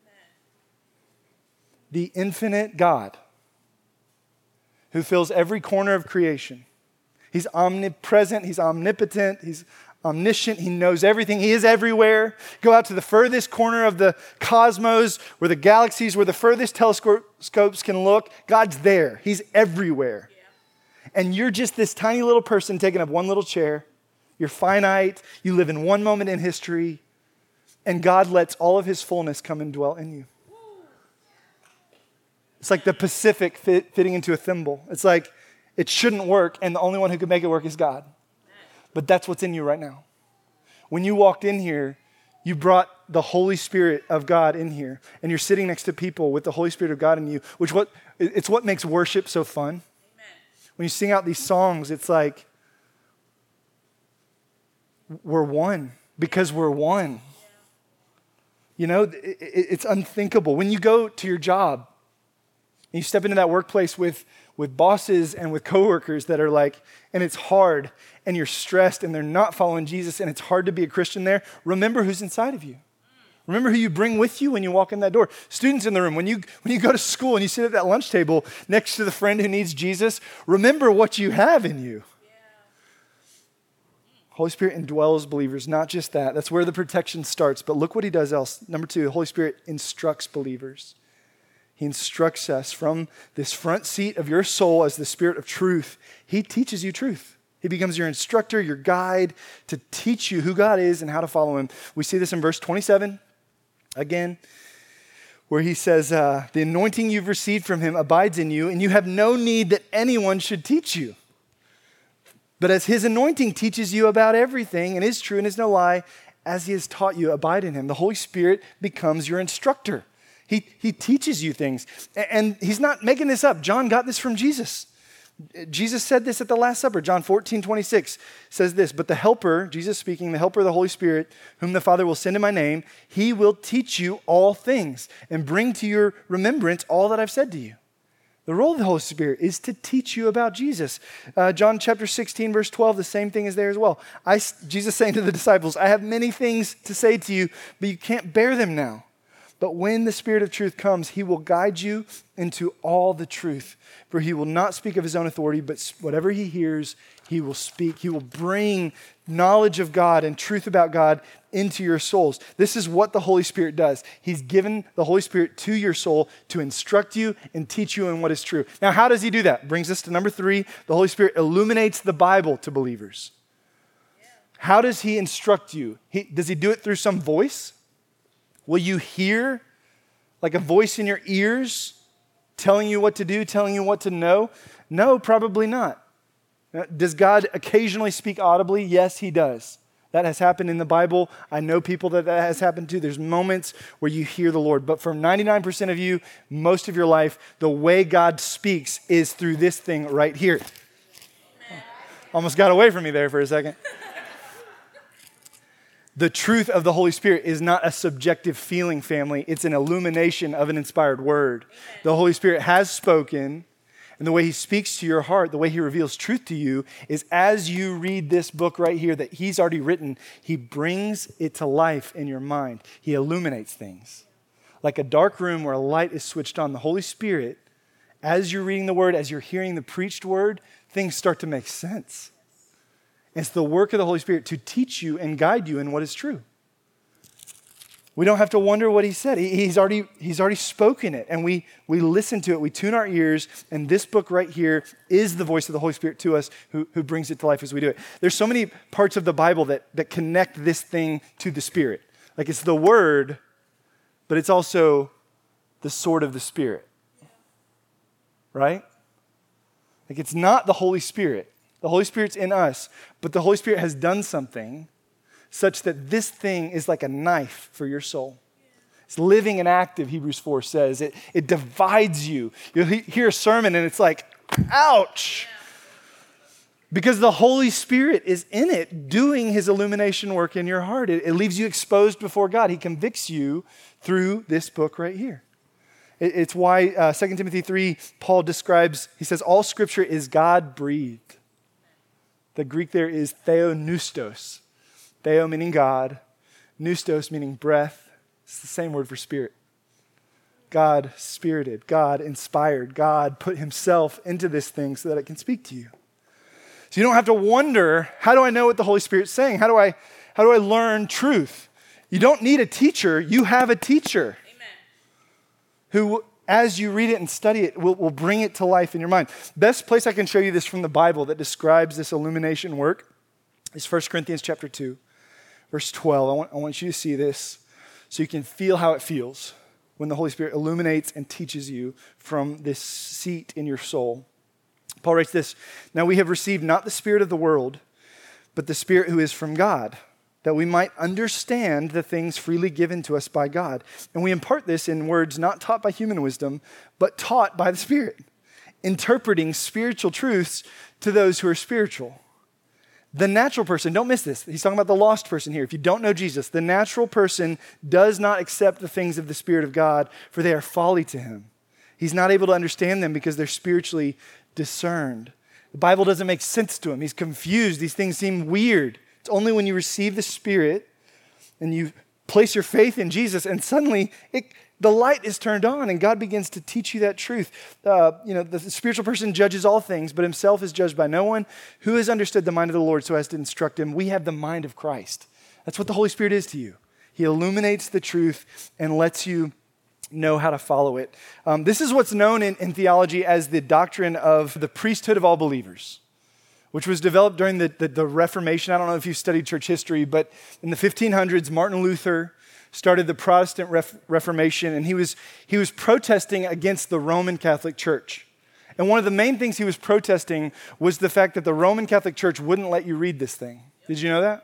The infinite God who fills every corner of creation. He's omnipresent, he's omnipotent, he's omniscient, he knows everything, he is everywhere. Go out to the furthest corner of the cosmos, where the galaxies, where the furthest telescopes can look. God's there, he's everywhere. Yeah. And you're just this tiny little person taking up one little chair. You're finite, you live in one moment in history, and God lets all of his fullness come and dwell in you. It's like the Pacific fitting into a thimble. It's like it shouldn't work, and the only one who can make it work is God. But that's what's in you right now. When you walked in here, you brought the Holy Spirit of God in here, and you're sitting next to people with the Holy Spirit of God in you, it's what makes worship so fun. Amen. When you sing out these songs, it's like we're one because we're one. You know, it's unthinkable. When you go to your job, and you step into that workplace with bosses and with coworkers that are like, and it's hard, and you're stressed, and they're not following Jesus, and it's hard to be a Christian there. Remember who's inside of you. Remember who you bring with you when you walk in that door. Students in the room, when you go to school and you sit at that lunch table next to the friend who needs Jesus, remember what you have in you. Yeah. Holy Spirit indwells believers, not just that. That's where the protection starts. But look what he does else. Number 2, the Holy Spirit instructs believers. He instructs us from this front seat of your soul as the Spirit of truth. He teaches you truth. He becomes your instructor, your guide to teach you who God is and how to follow him. We see this in verse 27 again, where he says, the anointing you've received from him abides in you, and you have no need that anyone should teach you. But as his anointing teaches you about everything and is true and is no lie, as he has taught you, abide in him. The Holy Spirit becomes your instructor. He teaches you things. And he's not making this up. John got this from Jesus. Jesus said this at the Last Supper. John 14:26 says this, but the helper, Jesus speaking, the helper of the Holy Spirit, whom the Father will send in my name, he will teach you all things and bring to your remembrance all that I've said to you. The role of the Holy Spirit is to teach you about Jesus. John chapter 16, verse 12, the same thing is there as well. Jesus saying to the disciples, I have many things to say to you, but you can't bear them now. But when the Spirit of truth comes, he will guide you into all the truth. For he will not speak of his own authority, but whatever he hears, he will speak. He will bring knowledge of God and truth about God into your souls. This is what the Holy Spirit does. He's given the Holy Spirit to your soul to instruct you and teach you in what is true. Now, how does he do that? Brings us to number 3. The Holy Spirit illuminates the Bible to believers. How does he instruct you? Does he do it through some voice? Will you hear like a voice in your ears telling you what to do, telling you what to know? No, probably not. Does God occasionally speak audibly? Yes, he does. That has happened in the Bible. I know people that has happened to. There's moments where you hear the Lord. But for 99% of you, most of your life, the way God speaks is through this thing right here. Almost got away from me there for a second. The truth of the Holy Spirit is not a subjective feeling, family. It's an illumination of an inspired word. The Holy Spirit has spoken, and the way he speaks to your heart, the way he reveals truth to you, is as you read this book right here that he's already written, he brings it to life in your mind. He illuminates things. Like a dark room where a light is switched on, the Holy Spirit, as you're reading the word, as you're hearing the preached word, things start to make sense. It's the work of the Holy Spirit to teach you and guide you in what is true. We don't have to wonder what he said. He's already spoken it, and we listen to it. We tune our ears, and this book right here is the voice of the Holy Spirit to us who brings it to life as we do it. There's so many parts of the Bible that connect this thing to the Spirit. Like it's the Word, but it's also the sword of the Spirit. Right? Like it's not the Holy Spirit. The Holy Spirit's in us, but the Holy Spirit has done something such that this thing is like a knife for your soul. It's living and active, Hebrews 4 says. It divides you. You'll hear a sermon and it's like, ouch! Because the Holy Spirit is in it doing his illumination work in your heart. It leaves you exposed before God. He convicts you through this book right here. It's why 2 Timothy 3, Paul describes, he says, all scripture is God-breathed. The Greek there is theopneustos. Theo meaning God, pneustos meaning breath. It's the same word for spirit. God spirited, God inspired, God put himself into this thing so that it can speak to you. So you don't have to wonder, how do I know what the Holy Spirit's saying? How do I learn truth? You don't need a teacher, you have a teacher. Amen. Who, as you read it and study it, will bring it to life in your mind. Best place I can show you this from the Bible that describes this illumination work is 1 Corinthians chapter 2, verse 12. I want you to see this so you can feel how it feels when the Holy Spirit illuminates and teaches you from this seat in your soul. Paul writes this, now we have received not the spirit of the world, but the Spirit who is from God, that we might understand the things freely given to us by God. And we impart this in words not taught by human wisdom, but taught by the Spirit, interpreting spiritual truths to those who are spiritual. The natural person, don't miss this. He's talking about the lost person here. If you don't know Jesus, the natural person does not accept the things of the Spirit of God, for they are folly to him. He's not able to understand them because they're spiritually discerned. The Bible doesn't make sense to him. He's confused. These things seem weird. It's only when you receive the Spirit and you place your faith in Jesus and suddenly the light is turned on and God begins to teach you that truth. The spiritual person judges all things, but himself is judged by no one. Who has understood the mind of the Lord so as to instruct him? We have the mind of Christ. That's what the Holy Spirit is to you. He illuminates the truth and lets you know how to follow it. This is what's known in theology as the doctrine of the priesthood of all believers, which was developed during the Reformation. I don't know if you've studied church history, but in the 1500s, Martin Luther started the Protestant Reformation, and he was protesting against the Roman Catholic Church. And one of the main things he was protesting was the fact that the Roman Catholic Church wouldn't let you read this thing. Did you know that?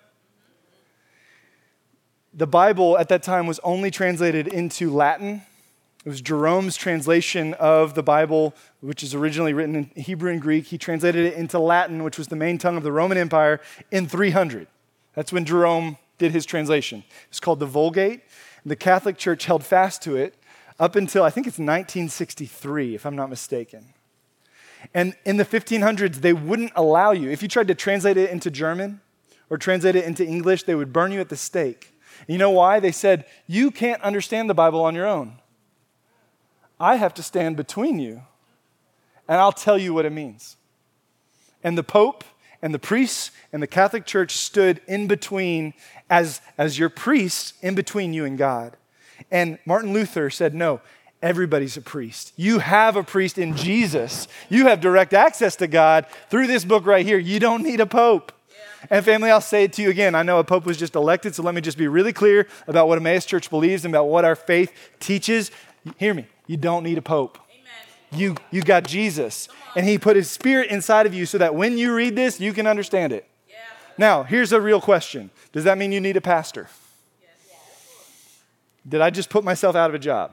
The Bible at that time was only translated into Latin. It was Jerome's translation of the Bible, which is originally written in Hebrew and Greek. He translated it into Latin, which was the main tongue of the Roman Empire, in 300. That's when Jerome did his translation. It's called the Vulgate. The Catholic Church held fast to it up until, I think it's 1963, if I'm not mistaken. And in the 1500s, they wouldn't allow you. If you tried to translate it into German or translate it into English, they would burn you at the stake. You know why? They said, you can't understand the Bible on your own. I have to stand between you, and I'll tell you what it means. And the Pope and the priests and the Catholic Church stood in between as your priest, in between you and God. And Martin Luther said, no, everybody's a priest. You have a priest in Jesus. You have direct access to God through this book right here. You don't need a pope. And family, I'll say it to you again. I know a pope was just elected, so let me just be really clear about what Emmaus Church believes and about what our faith teaches. Hear me. You don't need a pope. Amen. You got Jesus, and he put his spirit inside of you so that when you read this, you can understand it. Yeah. Now, here's a real question. Does that mean you need a pastor? Yes. Did I just put myself out of a job?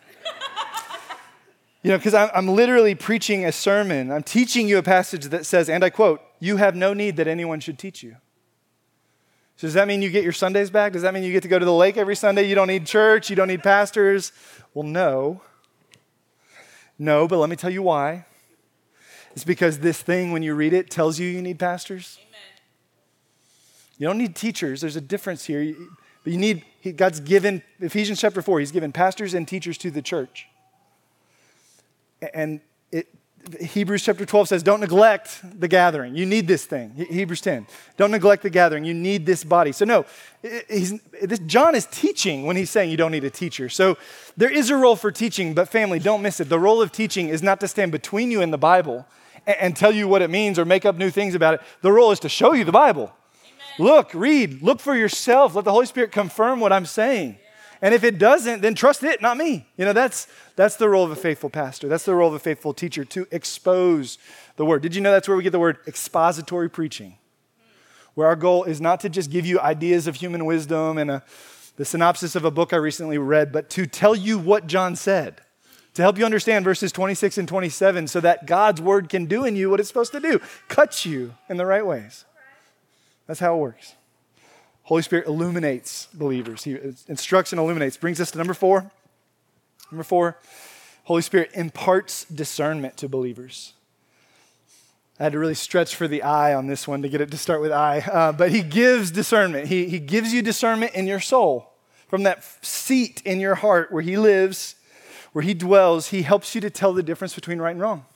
Because I'm literally preaching a sermon. I'm teaching you a passage that says, and I quote, you have no need that anyone should teach you. So does that mean you get your Sundays back? Does that mean you get to go to the lake every Sunday? You don't need church? You don't need pastors? Well, no. No, but let me tell you why. It's because this thing, when you read it, tells you need pastors. Amen. You don't need teachers. There's a difference here. But you need, God's given, Ephesians chapter 4, he's given pastors and teachers to the church. And Hebrews chapter 12 says, don't neglect the gathering. You need this thing. Hebrews 10. Don't neglect the gathering. You need this body. So no, John is teaching when he's saying you don't need a teacher. So there is a role for teaching, but family, don't miss it. The role of teaching is not to stand between you and the Bible and tell you what it means or make up new things about it. The role is to show you the Bible. Amen. Look, read, look for yourself. Let the Holy Spirit confirm what I'm saying. And if it doesn't, then trust it, not me. That's the role of a faithful pastor. That's the role of a faithful teacher, to expose the word. Did you know that's where we get the word expository preaching? Where our goal is not to just give you ideas of human wisdom and the synopsis of a book I recently read, but to tell you what John said, to help you understand verses 26 and 27 so that God's word can do in you what it's supposed to do, cut you in the right ways. That's how it works. Holy Spirit illuminates believers. He instructs and illuminates. Brings us to number 4. Number 4, Holy Spirit imparts discernment to believers. I had to really stretch for the I on this one to get it to start with I. But he gives discernment. He gives you discernment in your soul. From that seat in your heart where he lives, where he dwells, he helps you to tell the difference between right and wrong.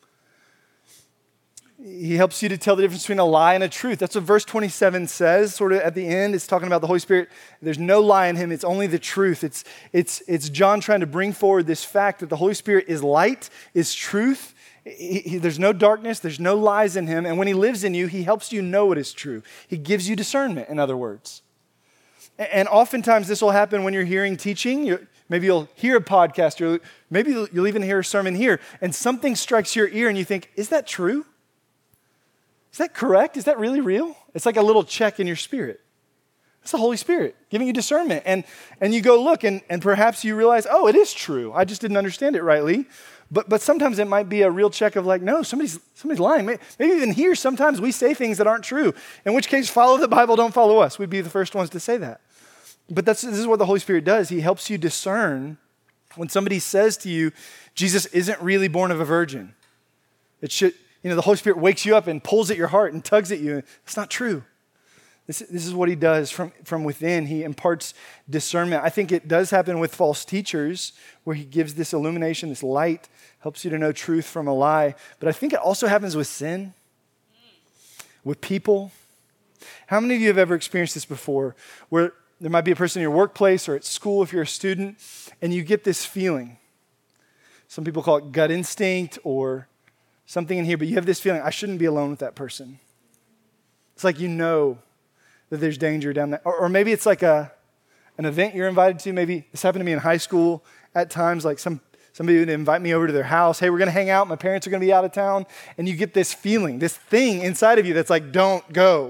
He helps you to tell the difference between a lie and a truth. That's what verse 27 says, sort of at the end. It's talking about the Holy Spirit. There's no lie in him. It's only the truth. It's John trying to bring forward this fact that the Holy Spirit is light, is truth. There's no darkness. There's no lies in him. And when he lives in you, he helps you know what is true. He gives you discernment, in other words. And oftentimes this will happen when you're hearing teaching. Maybe you'll hear a podcast, or maybe you'll even hear a sermon here, and something strikes your ear and you think, is that true? Is that correct? Is that really real? It's like a little check in your spirit. It's the Holy Spirit giving you discernment. And you go look, and perhaps you realize, oh, it is true. I just didn't understand it rightly. But sometimes it might be a real check of like, no, somebody's lying. Maybe even here, sometimes we say things that aren't true. In which case, follow the Bible, don't follow us. We'd be the first ones to say that. But this is what the Holy Spirit does. He helps you discern when somebody says to you, Jesus isn't really born of a virgin. It should... the Holy Spirit wakes you up and pulls at your heart and tugs at you. It's not true. This is what he does from within. He imparts discernment. I think it does happen with false teachers where he gives this illumination, this light, helps you to know truth from a lie. But I think it also happens with sin, with people. How many of you have ever experienced this before where there might be a person in your workplace or at school if you're a student and you get this feeling? Some people call it gut instinct or something in here, but you have this feeling, I shouldn't be alone with that person. It's like you know that there's danger down there. Or maybe it's like an event you're invited to. Maybe this happened to me in high school at times, like somebody would invite me over to their house. Hey, we're going to hang out. My parents are going to be out of town. And you get this feeling, this thing inside of you that's like, don't go.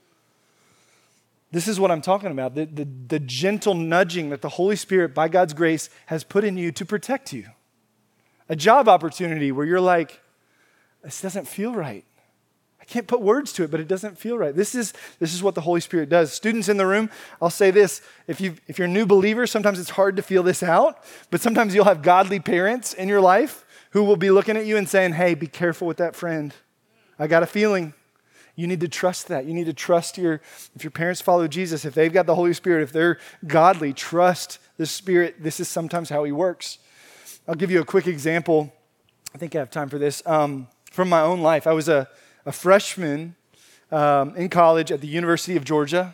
This is what I'm talking about, the gentle nudging that the Holy Spirit, by God's grace, has put in you to protect you. A job opportunity where you're like, this doesn't feel right. I can't put words to it, but it doesn't feel right. This is what the Holy Spirit does. Students in the room, I'll say this. If you're a new believer, sometimes it's hard to feel this out, but sometimes you'll have godly parents in your life who will be looking at you and saying, hey, be careful with that friend. I got a feeling. You need to trust that. You need to trust if your parents follow Jesus, if they've got the Holy Spirit, if they're godly, trust the Spirit. This is sometimes how he works. I'll give you a quick example. I think I have time for this. From my own life, I was a freshman in college at the University of Georgia.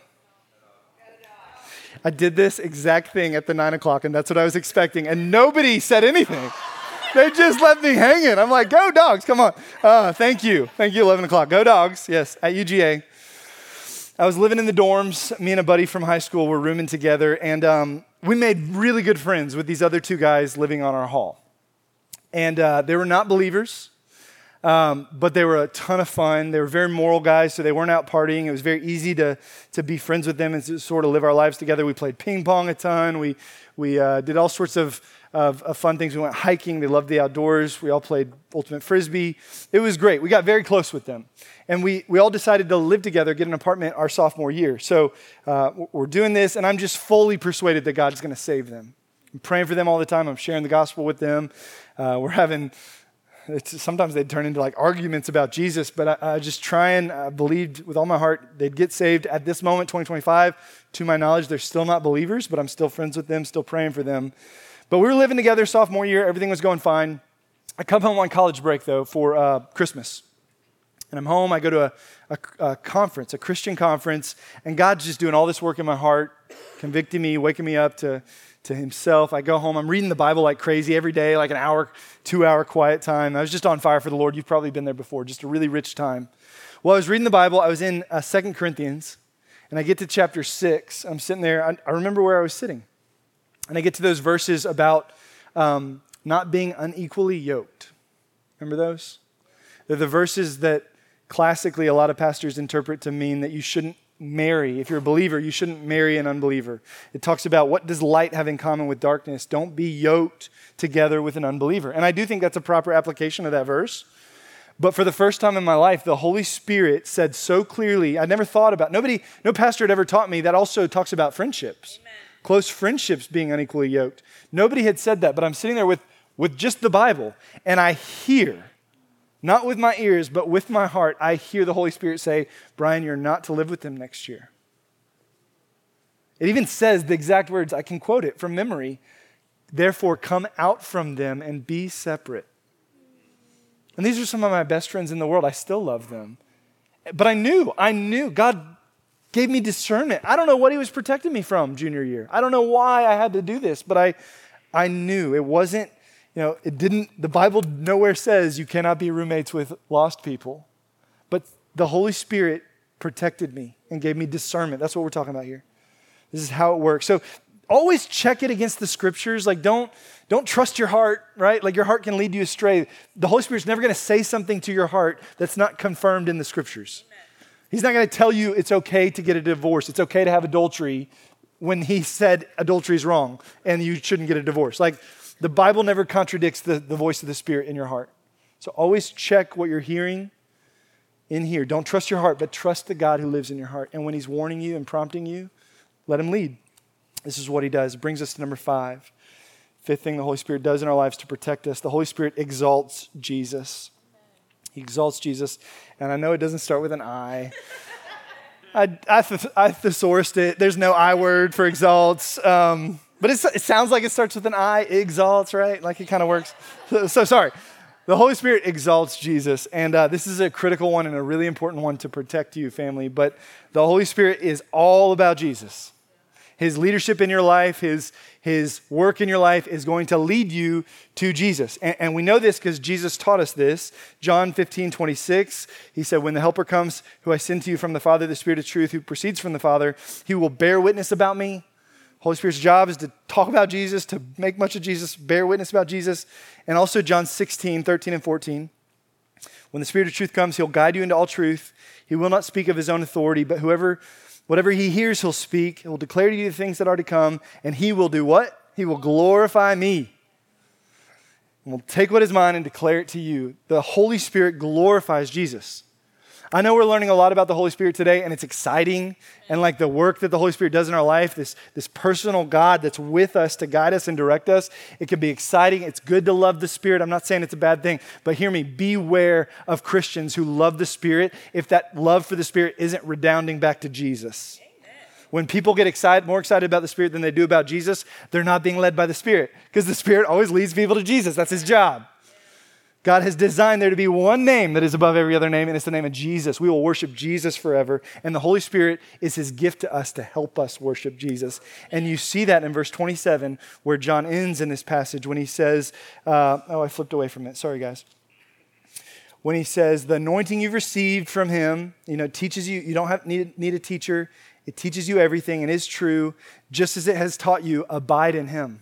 I did this exact thing at the 9 o'clock, and that's what I was expecting, and nobody said anything. They just left me hanging. I'm like, go Dogs, come on. Thank you, 11 o'clock. Go Dogs, yes, at UGA. I was living in the dorms. Me and a buddy from high school were rooming together, and we made really good friends with these other two guys living on our hall. And they were not believers, but they were a ton of fun. They were very moral guys, so they weren't out partying. It was very easy to be friends with them and to sort of live our lives together. We played ping pong a ton. We did all sorts of fun things. We went hiking. They loved the outdoors. We all played ultimate frisbee. It was great. We got very close with them. And we all decided to live together, get an apartment our sophomore year. So we're doing this, and I'm just fully persuaded that God's going to save them. I'm praying for them all the time. I'm sharing the gospel with them. Sometimes they'd turn into like arguments about Jesus, but I just try and believed with all my heart they'd get saved. At this moment, 2025, to my knowledge, they're still not believers, but I'm still friends with them, still praying for them. But we were living together sophomore year. Everything was going fine. I come home on college break, though, for Christmas. And I'm home. I go to a conference, a Christian conference, and God's just doing all this work in my heart, convicting me, waking me up to himself. I go home. I'm reading the Bible like crazy every day, like an hour, 2-hour quiet time. I was just on fire for the Lord. You've probably been there before, just a really rich time. Well, I was reading the Bible. I was in 2 Corinthians, and I get to chapter 6. I'm sitting there. I remember where I was sitting. And I get to those verses about not being unequally yoked. Remember those? They're the verses that classically a lot of pastors interpret to mean that you shouldn't marry. If you're a believer, you shouldn't marry an unbeliever. It talks about what does light have in common with darkness. Don't be yoked together with an unbeliever. And I do think that's a proper application of that verse. But for the first time in my life, the Holy Spirit said so clearly, I never thought about, no pastor had ever taught me that also talks about friendships. Amen. Close friendships being unequally yoked. Nobody had said that, but I'm sitting there with just the Bible, and I hear, not with my ears, but with my heart, I hear the Holy Spirit say, Brian, you're not to live with them next year. It even says the exact words, I can quote it from memory, therefore come out from them and be separate. And these are some of my best friends in the world. I still love them. But I knew God gave me discernment. I don't know what he was protecting me from junior year. I don't know why I had to do this, but I knew it wasn't, the Bible nowhere says you cannot be roommates with lost people. But the Holy Spirit protected me and gave me discernment. That's what we're talking about here. This is how it works. So always check it against the scriptures. Like don't trust your heart, right? Like your heart can lead you astray. The Holy Spirit's never going to say something to your heart that's not confirmed in the scriptures. He's not going to tell you it's okay to get a divorce. It's okay to have adultery when he said adultery is wrong and you shouldn't get a divorce. Like the Bible never contradicts the voice of the Spirit in your heart. So always check what you're hearing in here. Don't trust your heart, but trust the God who lives in your heart. And when he's warning you and prompting you, let him lead. This is what he does. It brings us to number 5. Fifth thing the Holy Spirit does in our lives to protect us. The Holy Spirit exalts Jesus. He exalts Jesus. And I know it doesn't start with an I. I thesaurussed it. There's no I word for exalts. But it sounds like it starts with an I, exalts, right? Like it kind of works. So sorry. The Holy Spirit exalts Jesus. And this is a critical one and a really important one to protect you, family. But the Holy Spirit is all about Jesus. His leadership in your life, his work in your life is going to lead you to Jesus. And we know this because Jesus taught us this. John 15:26, he said, when the Helper comes, who I send to you from the Father, the Spirit of truth, who proceeds from the Father, he will bear witness about me. Holy Spirit's job is to talk about Jesus, to make much of Jesus, bear witness about Jesus. And also John 16:13 and 14. When the Spirit of truth comes, he'll guide you into all truth. He will not speak of his own authority, but whatever he hears, he'll speak. He will declare to you the things that are to come, and he will do what? He will glorify me. And will take what is mine and declare it to you. The Holy Spirit glorifies Jesus. I know we're learning a lot about the Holy Spirit today, and it's exciting. And like the work that the Holy Spirit does in our life, this personal God that's with us to guide us and direct us, it can be exciting. It's good to love the Spirit. I'm not saying it's a bad thing, but hear me, beware of Christians who love the Spirit if that love for the Spirit isn't redounding back to Jesus. When people get more excited about the Spirit than they do about Jesus, they're not being led by the Spirit, because the Spirit always leads people to Jesus. That's his job. God has designed there to be one name that is above every other name, and it's the name of Jesus. We will worship Jesus forever, and the Holy Spirit is his gift to us to help us worship Jesus. And you see that in verse 27, where John ends in this passage when he says, I flipped away from it. Sorry, guys. When he says, the anointing you've received from him, teaches you, you don't need a teacher. It teaches you everything and is true, just as it has taught you, abide in him.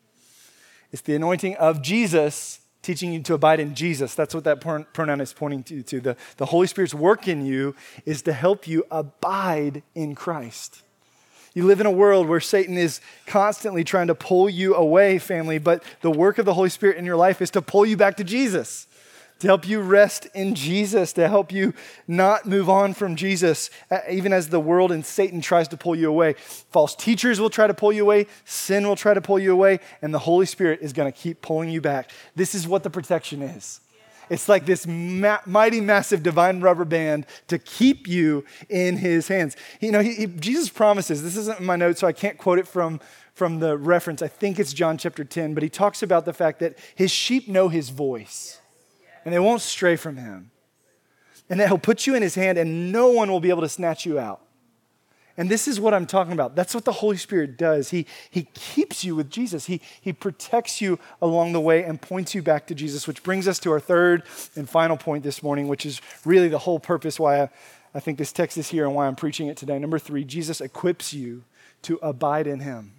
It's the anointing of Jesus teaching you to abide in Jesus. That's what that pronoun is pointing to. The Holy Spirit's work in you is to help you abide in Christ. You live in a world where Satan is constantly trying to pull you away, family, but the work of the Holy Spirit in your life is to pull you back to Jesus, to help you rest in Jesus, to help you not move on from Jesus, even as the world and Satan tries to pull you away. False teachers will try to pull you away, sin will try to pull you away, and the Holy Spirit is going to keep pulling you back. This is what the protection is. It's like this mighty, massive divine rubber band to keep you in his hands. Jesus promises, this isn't in my notes, so I can't quote it from the reference. I think it's John chapter 10, but he talks about the fact that his sheep know his voice. And they won't stray from him. And that he'll put you in his hand and no one will be able to snatch you out. And this is what I'm talking about. That's what the Holy Spirit does. He keeps you with Jesus. He protects you along the way and points you back to Jesus, which brings us to our third and final point this morning, which is really the whole purpose why I think this text is here and why I'm preaching it today. Number 3, Jesus equips you to abide in him.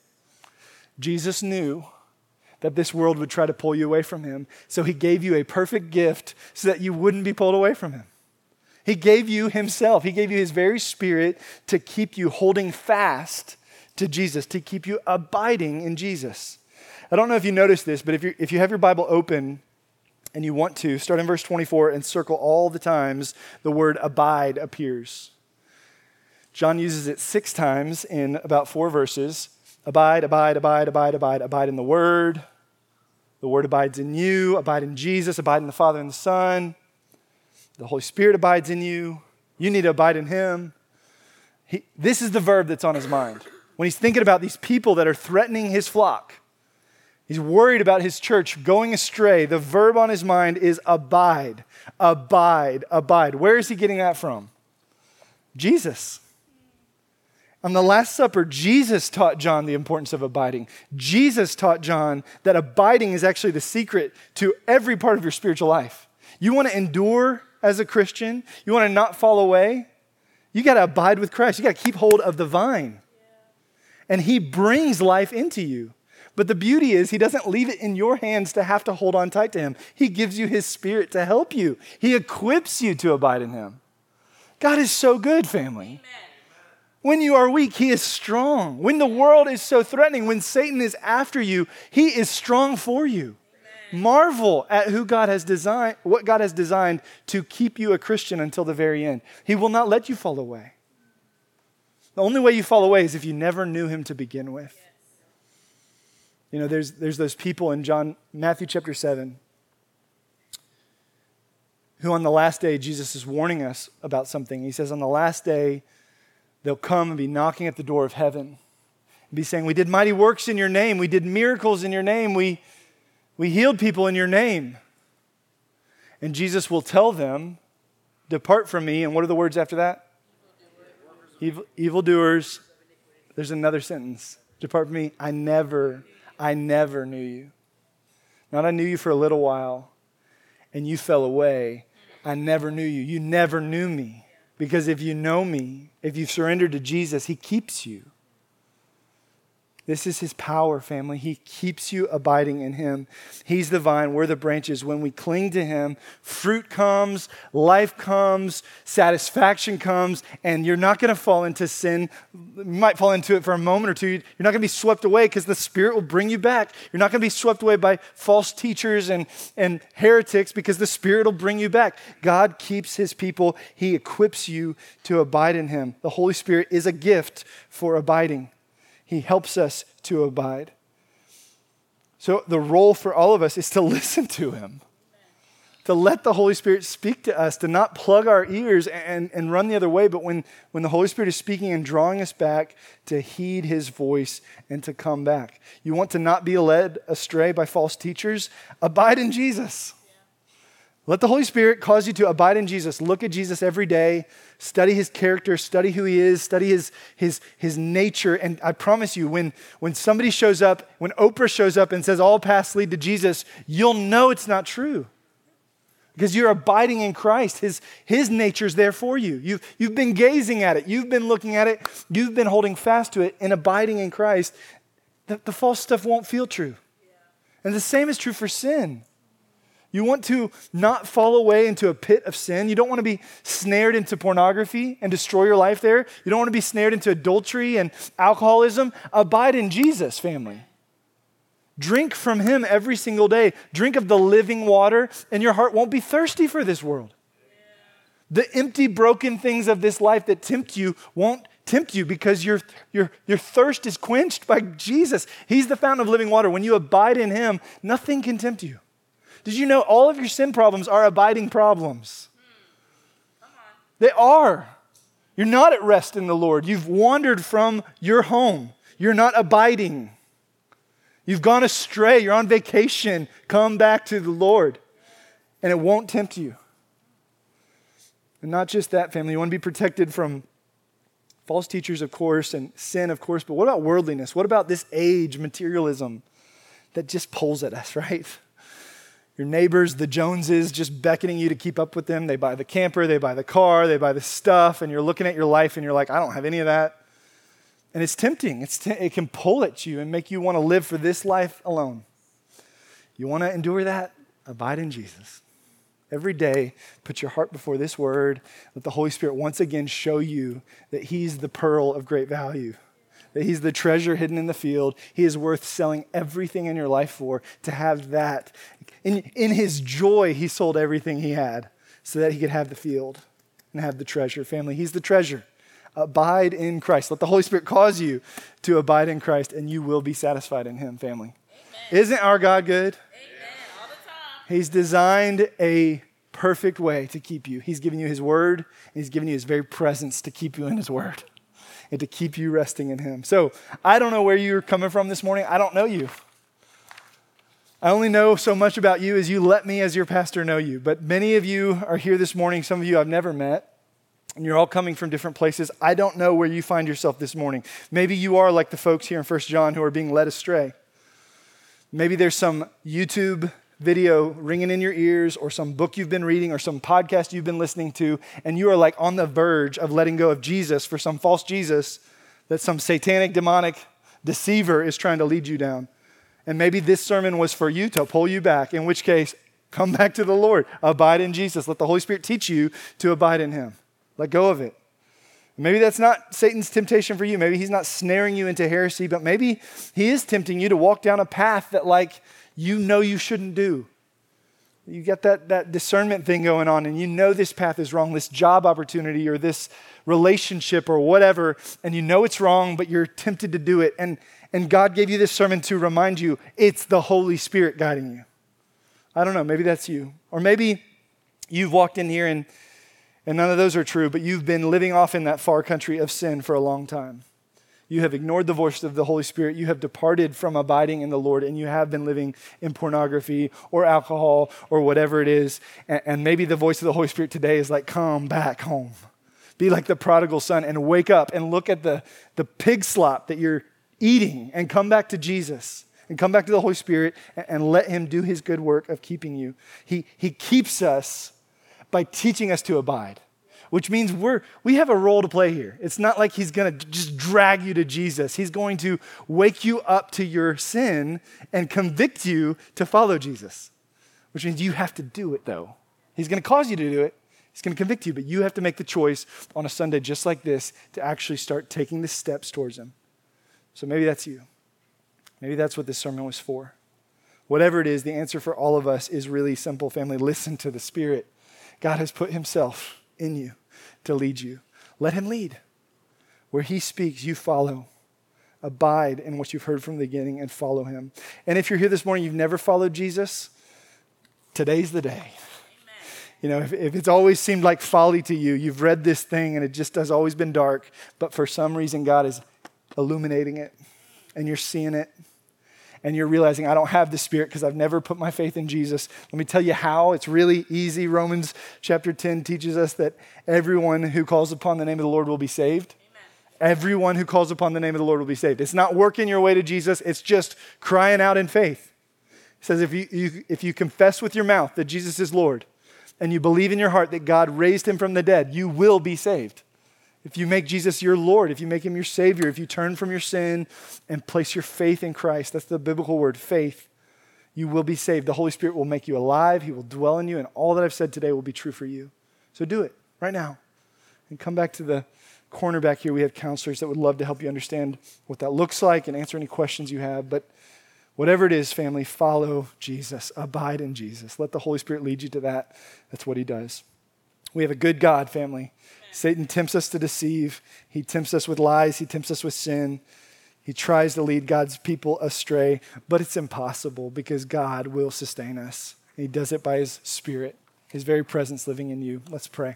Jesus knew that this world would try to pull you away from him. So he gave you a perfect gift so that you wouldn't be pulled away from him. He gave you himself. He gave you his very Spirit to keep you holding fast to Jesus, to keep you abiding in Jesus. I don't know if you noticed this, but if you have your Bible open and you want to, start in verse 24 and circle all the times the word abide appears. John uses it 6 times in about 4 verses. Abide, abide, abide, abide, abide, abide in the Word. The Word abides in you. Abide in Jesus. Abide in the Father and the Son. The Holy Spirit abides in you. You need to abide in him. This is the verb that's on his mind. When he's thinking about these people that are threatening his flock, he's worried about his church going astray. The verb on his mind is abide, abide, abide. Where is he getting that from? Jesus. On the Last Supper, Jesus taught John the importance of abiding. Jesus taught John that abiding is actually the secret to every part of your spiritual life. You want to endure as a Christian? You want to not fall away? You got to abide with Christ. You got to keep hold of the vine. And he brings life into you. But the beauty is he doesn't leave it in your hands to have to hold on tight to him. He gives you his Spirit to help you. He equips you to abide in him. God is so good, family. Amen. When you are weak, he is strong. When the world is so threatening, when Satan is after you, he is strong for you. Amen. Marvel at what God has designed to keep you a Christian until the very end. He will not let you fall away. The only way you fall away is if you never knew him to begin with. Yes. You know, there's those people in Matthew chapter 7, who on the last day, Jesus is warning us about something. He says, on the last day, they'll come and be knocking at the door of heaven and be saying, we did mighty works in your name. We did miracles in your name. We healed people in your name. And Jesus will tell them, depart from me. And what are the words after that? Evildoers. There's another sentence. Depart from me. I never knew you. Not I knew you for a little while and you fell away. I never knew you. You never knew me. Because if you know me, if you've surrendered to Jesus, he keeps you. This is his power, family. He keeps you abiding in him. He's the vine, we're the branches. When we cling to him, fruit comes, life comes, satisfaction comes, and you're not going to fall into sin. You might fall into it for a moment or two. You're not going to be swept away because the Spirit will bring you back. You're not going to be swept away by false teachers and heretics because the Spirit will bring you back. God keeps his people. He equips you to abide in him. The Holy Spirit is a gift for abiding. He helps us to abide. So the role for all of us is to listen to him, to let the Holy Spirit speak to us, to not plug our ears and run the other way, but when the Holy Spirit is speaking and drawing us back, to heed his voice and to come back. You want to not be led astray by false teachers? Abide in Jesus. Let the Holy Spirit cause you to abide in Jesus. Look at Jesus every day. Study his character. Study who he is. Study his nature. And I promise you, when somebody shows up, when Oprah shows up and says all paths lead to Jesus, you'll know it's not true. Because you're abiding in Christ. His nature's there for you. You've been gazing at it. You've been looking at it. You've been holding fast to it and abiding in Christ. The false stuff won't feel true. And the same is true for sin. You want to not fall away into a pit of sin. You don't want to be snared into pornography and destroy your life there. You don't want to be snared into adultery and alcoholism. Abide in Jesus, family. Drink from him every single day. Drink of the living water, and your heart won't be thirsty for this world. The empty, broken things of this life that tempt you won't tempt you because your thirst is quenched by Jesus. He's the fountain of living water. When you abide in him, nothing can tempt you. Did you know all of your sin problems are abiding problems? They are. You're not at rest in the Lord. You've wandered from your home. You're not abiding. You've gone astray. You're on vacation. Come back to the Lord, and it won't tempt you. And not just that, family. You want to be protected from false teachers, of course, and sin, of course, but what about worldliness? What about this age, materialism that just pulls at us, right? Your neighbors, the Joneses, just beckoning you to keep up with them. They buy the camper, they buy the car, they buy the stuff, and you're looking at your life and you're like, I don't have any of that. And it's tempting. It can pull at you and make you want to live for this life alone. You want to endure that? Abide in Jesus. Every day, put your heart before this word. Let the Holy Spirit once again show you that he's the pearl of great value. That he's the treasure hidden in the field. He is worth selling everything in your life for, to have that. In his joy, he sold everything he had so that he could have the field and have the treasure. Family, he's the treasure. Abide in Christ. Let the Holy Spirit cause you to abide in Christ, and you will be satisfied in him, family. Amen. Isn't our God good? Amen. All the time. He's designed a perfect way to keep you. He's given you his word, and he's given you his very presence to keep you in his word and to keep you resting in him. So I don't know where you're coming from this morning. I don't know you. I only know so much about you as you let me as your pastor know you. But many of you are here this morning. Some of you I've never met. And you're all coming from different places. I don't know where you find yourself this morning. Maybe you are like the folks here in 1 John who are being led astray. Maybe there's some YouTube video ringing in your ears, or some book you've been reading, or some podcast you've been listening to, and you are like on the verge of letting go of Jesus for some false Jesus that some satanic, demonic deceiver is trying to lead you down. And maybe this sermon was for you to pull you back, in which case, come back to the Lord. Abide in Jesus. Let the Holy Spirit teach you to abide in him. Let go of it. Maybe that's not Satan's temptation for you. Maybe he's not snaring you into heresy, but maybe he is tempting you to walk down a path that you know you shouldn't do. You get that discernment thing going on, and you know this path is wrong, this job opportunity or this relationship or whatever, and you know it's wrong, but you're tempted to do it. And God gave you this sermon to remind you it's the Holy Spirit guiding you. I don't know, maybe that's you. Or maybe you've walked in here and none of those are true, but you've been living off in that far country of sin for a long time. You have ignored the voice of the Holy Spirit. You have departed from abiding in the Lord, and you have been living in pornography or alcohol or whatever it is. And maybe the voice of the Holy Spirit today is like, come back home. Be like the prodigal son and wake up and look at the pig slop that you're eating and come back to Jesus and come back to the Holy Spirit and let him do his good work of keeping you. He keeps us by teaching us to abide. which means we have a role to play here. It's not like he's going to just drag you to Jesus. He's going to wake you up to your sin and convict you to follow Jesus, which means you have to do it, though. He's going to cause you to do it. He's going to convict you, but you have to make the choice on a Sunday just like this to actually start taking the steps towards him. So maybe that's you. Maybe that's what this sermon was for. Whatever it is, the answer for all of us is really simple, family. Listen to the Spirit. God has put himself in you to lead you. Let him lead. Where he speaks, you follow. Abide in what you've heard from the beginning and follow him. And if you're here this morning, you've never followed Jesus, today's the day. You know, if it's always seemed like folly to you, you've read this thing and it just has always been dark, but for some reason God is illuminating it and you're seeing it and you're realizing I don't have the Spirit because I've never put my faith in Jesus. Let me tell you how. It's really easy. Romans chapter 10 teaches us that everyone who calls upon the name of the Lord will be saved. Amen. Everyone who calls upon the name of the Lord will be saved. It's not working your way to Jesus. It's just crying out in faith. It says if you confess with your mouth that Jesus is Lord and you believe in your heart that God raised him from the dead, you will be saved. If you make Jesus your Lord, if you make him your Savior, if you turn from your sin and place your faith in Christ, that's the biblical word, faith, you will be saved. The Holy Spirit will make you alive. He will dwell in you, and all that I've said today will be true for you. So do it right now. And come back to the corner back here. We have counselors that would love to help you understand what that looks like and answer any questions you have. But whatever it is, family, follow Jesus. Abide in Jesus. Let the Holy Spirit lead you to that. That's what he does. We have a good God, family. Satan tempts us to deceive. He tempts us with lies. He tempts us with sin. He tries to lead God's people astray, but it's impossible because God will sustain us. He does it by his Spirit, his very presence living in you. Let's pray.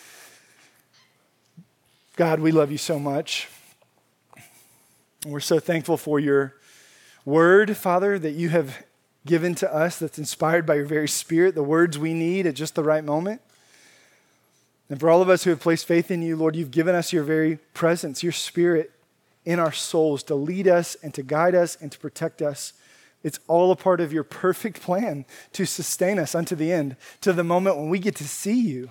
God, we love you so much. And we're so thankful for your word, Father, that you have given to us that's inspired by your very Spirit, the words we need at just the right moment. And for all of us who have placed faith in you, Lord, you've given us your very presence, your Spirit in our souls to lead us and to guide us and to protect us. It's all a part of your perfect plan to sustain us unto the end, to the moment when we get to see you.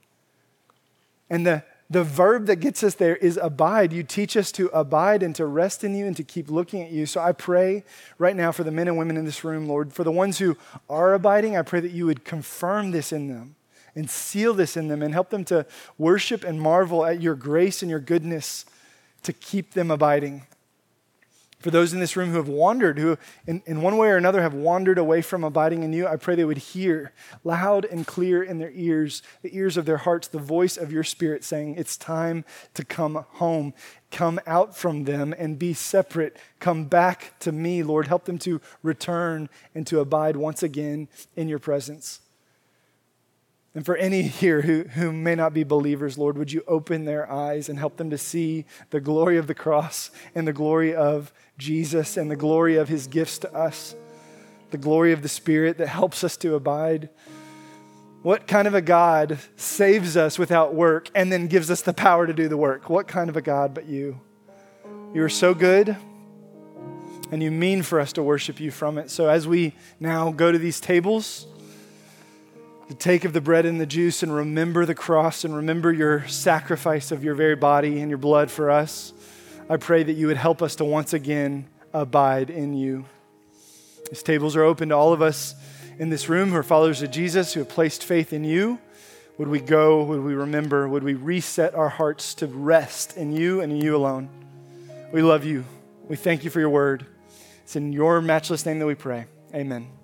And the verb that gets us there is abide. You teach us to abide and to rest in you and to keep looking at you. So I pray right now for the men and women in this room, Lord, for the ones who are abiding, I pray that you would confirm this in them and seal this in them and help them to worship and marvel at your grace and your goodness to keep them abiding. For those in this room who have wandered, who in one way or another have wandered away from abiding in you, I pray they would hear loud and clear in their ears, the ears of their hearts, the voice of your Spirit saying, it's time to come home. Come out from them and be separate. Come back to me, Lord. Help them to return and to abide once again in your presence. And for any here who may not be believers, Lord, would you open their eyes and help them to see the glory of the cross and the glory of Jesus and the glory of his gifts to us, the glory of the Spirit that helps us to abide. What kind of a God saves us without work and then gives us the power to do the work? What kind of a God but you? You are so good, and you mean for us to worship you from it. So as we now go to these tables, to take of the bread and the juice and remember the cross and remember your sacrifice of your very body and your blood for us, I pray that you would help us to once again abide in you. These tables are open to all of us in this room who are followers of Jesus, who have placed faith in you. Would we go? Would we remember? Would we reset our hearts to rest in you and in you alone? We love you. We thank you for your word. It's in your matchless name that we pray. Amen.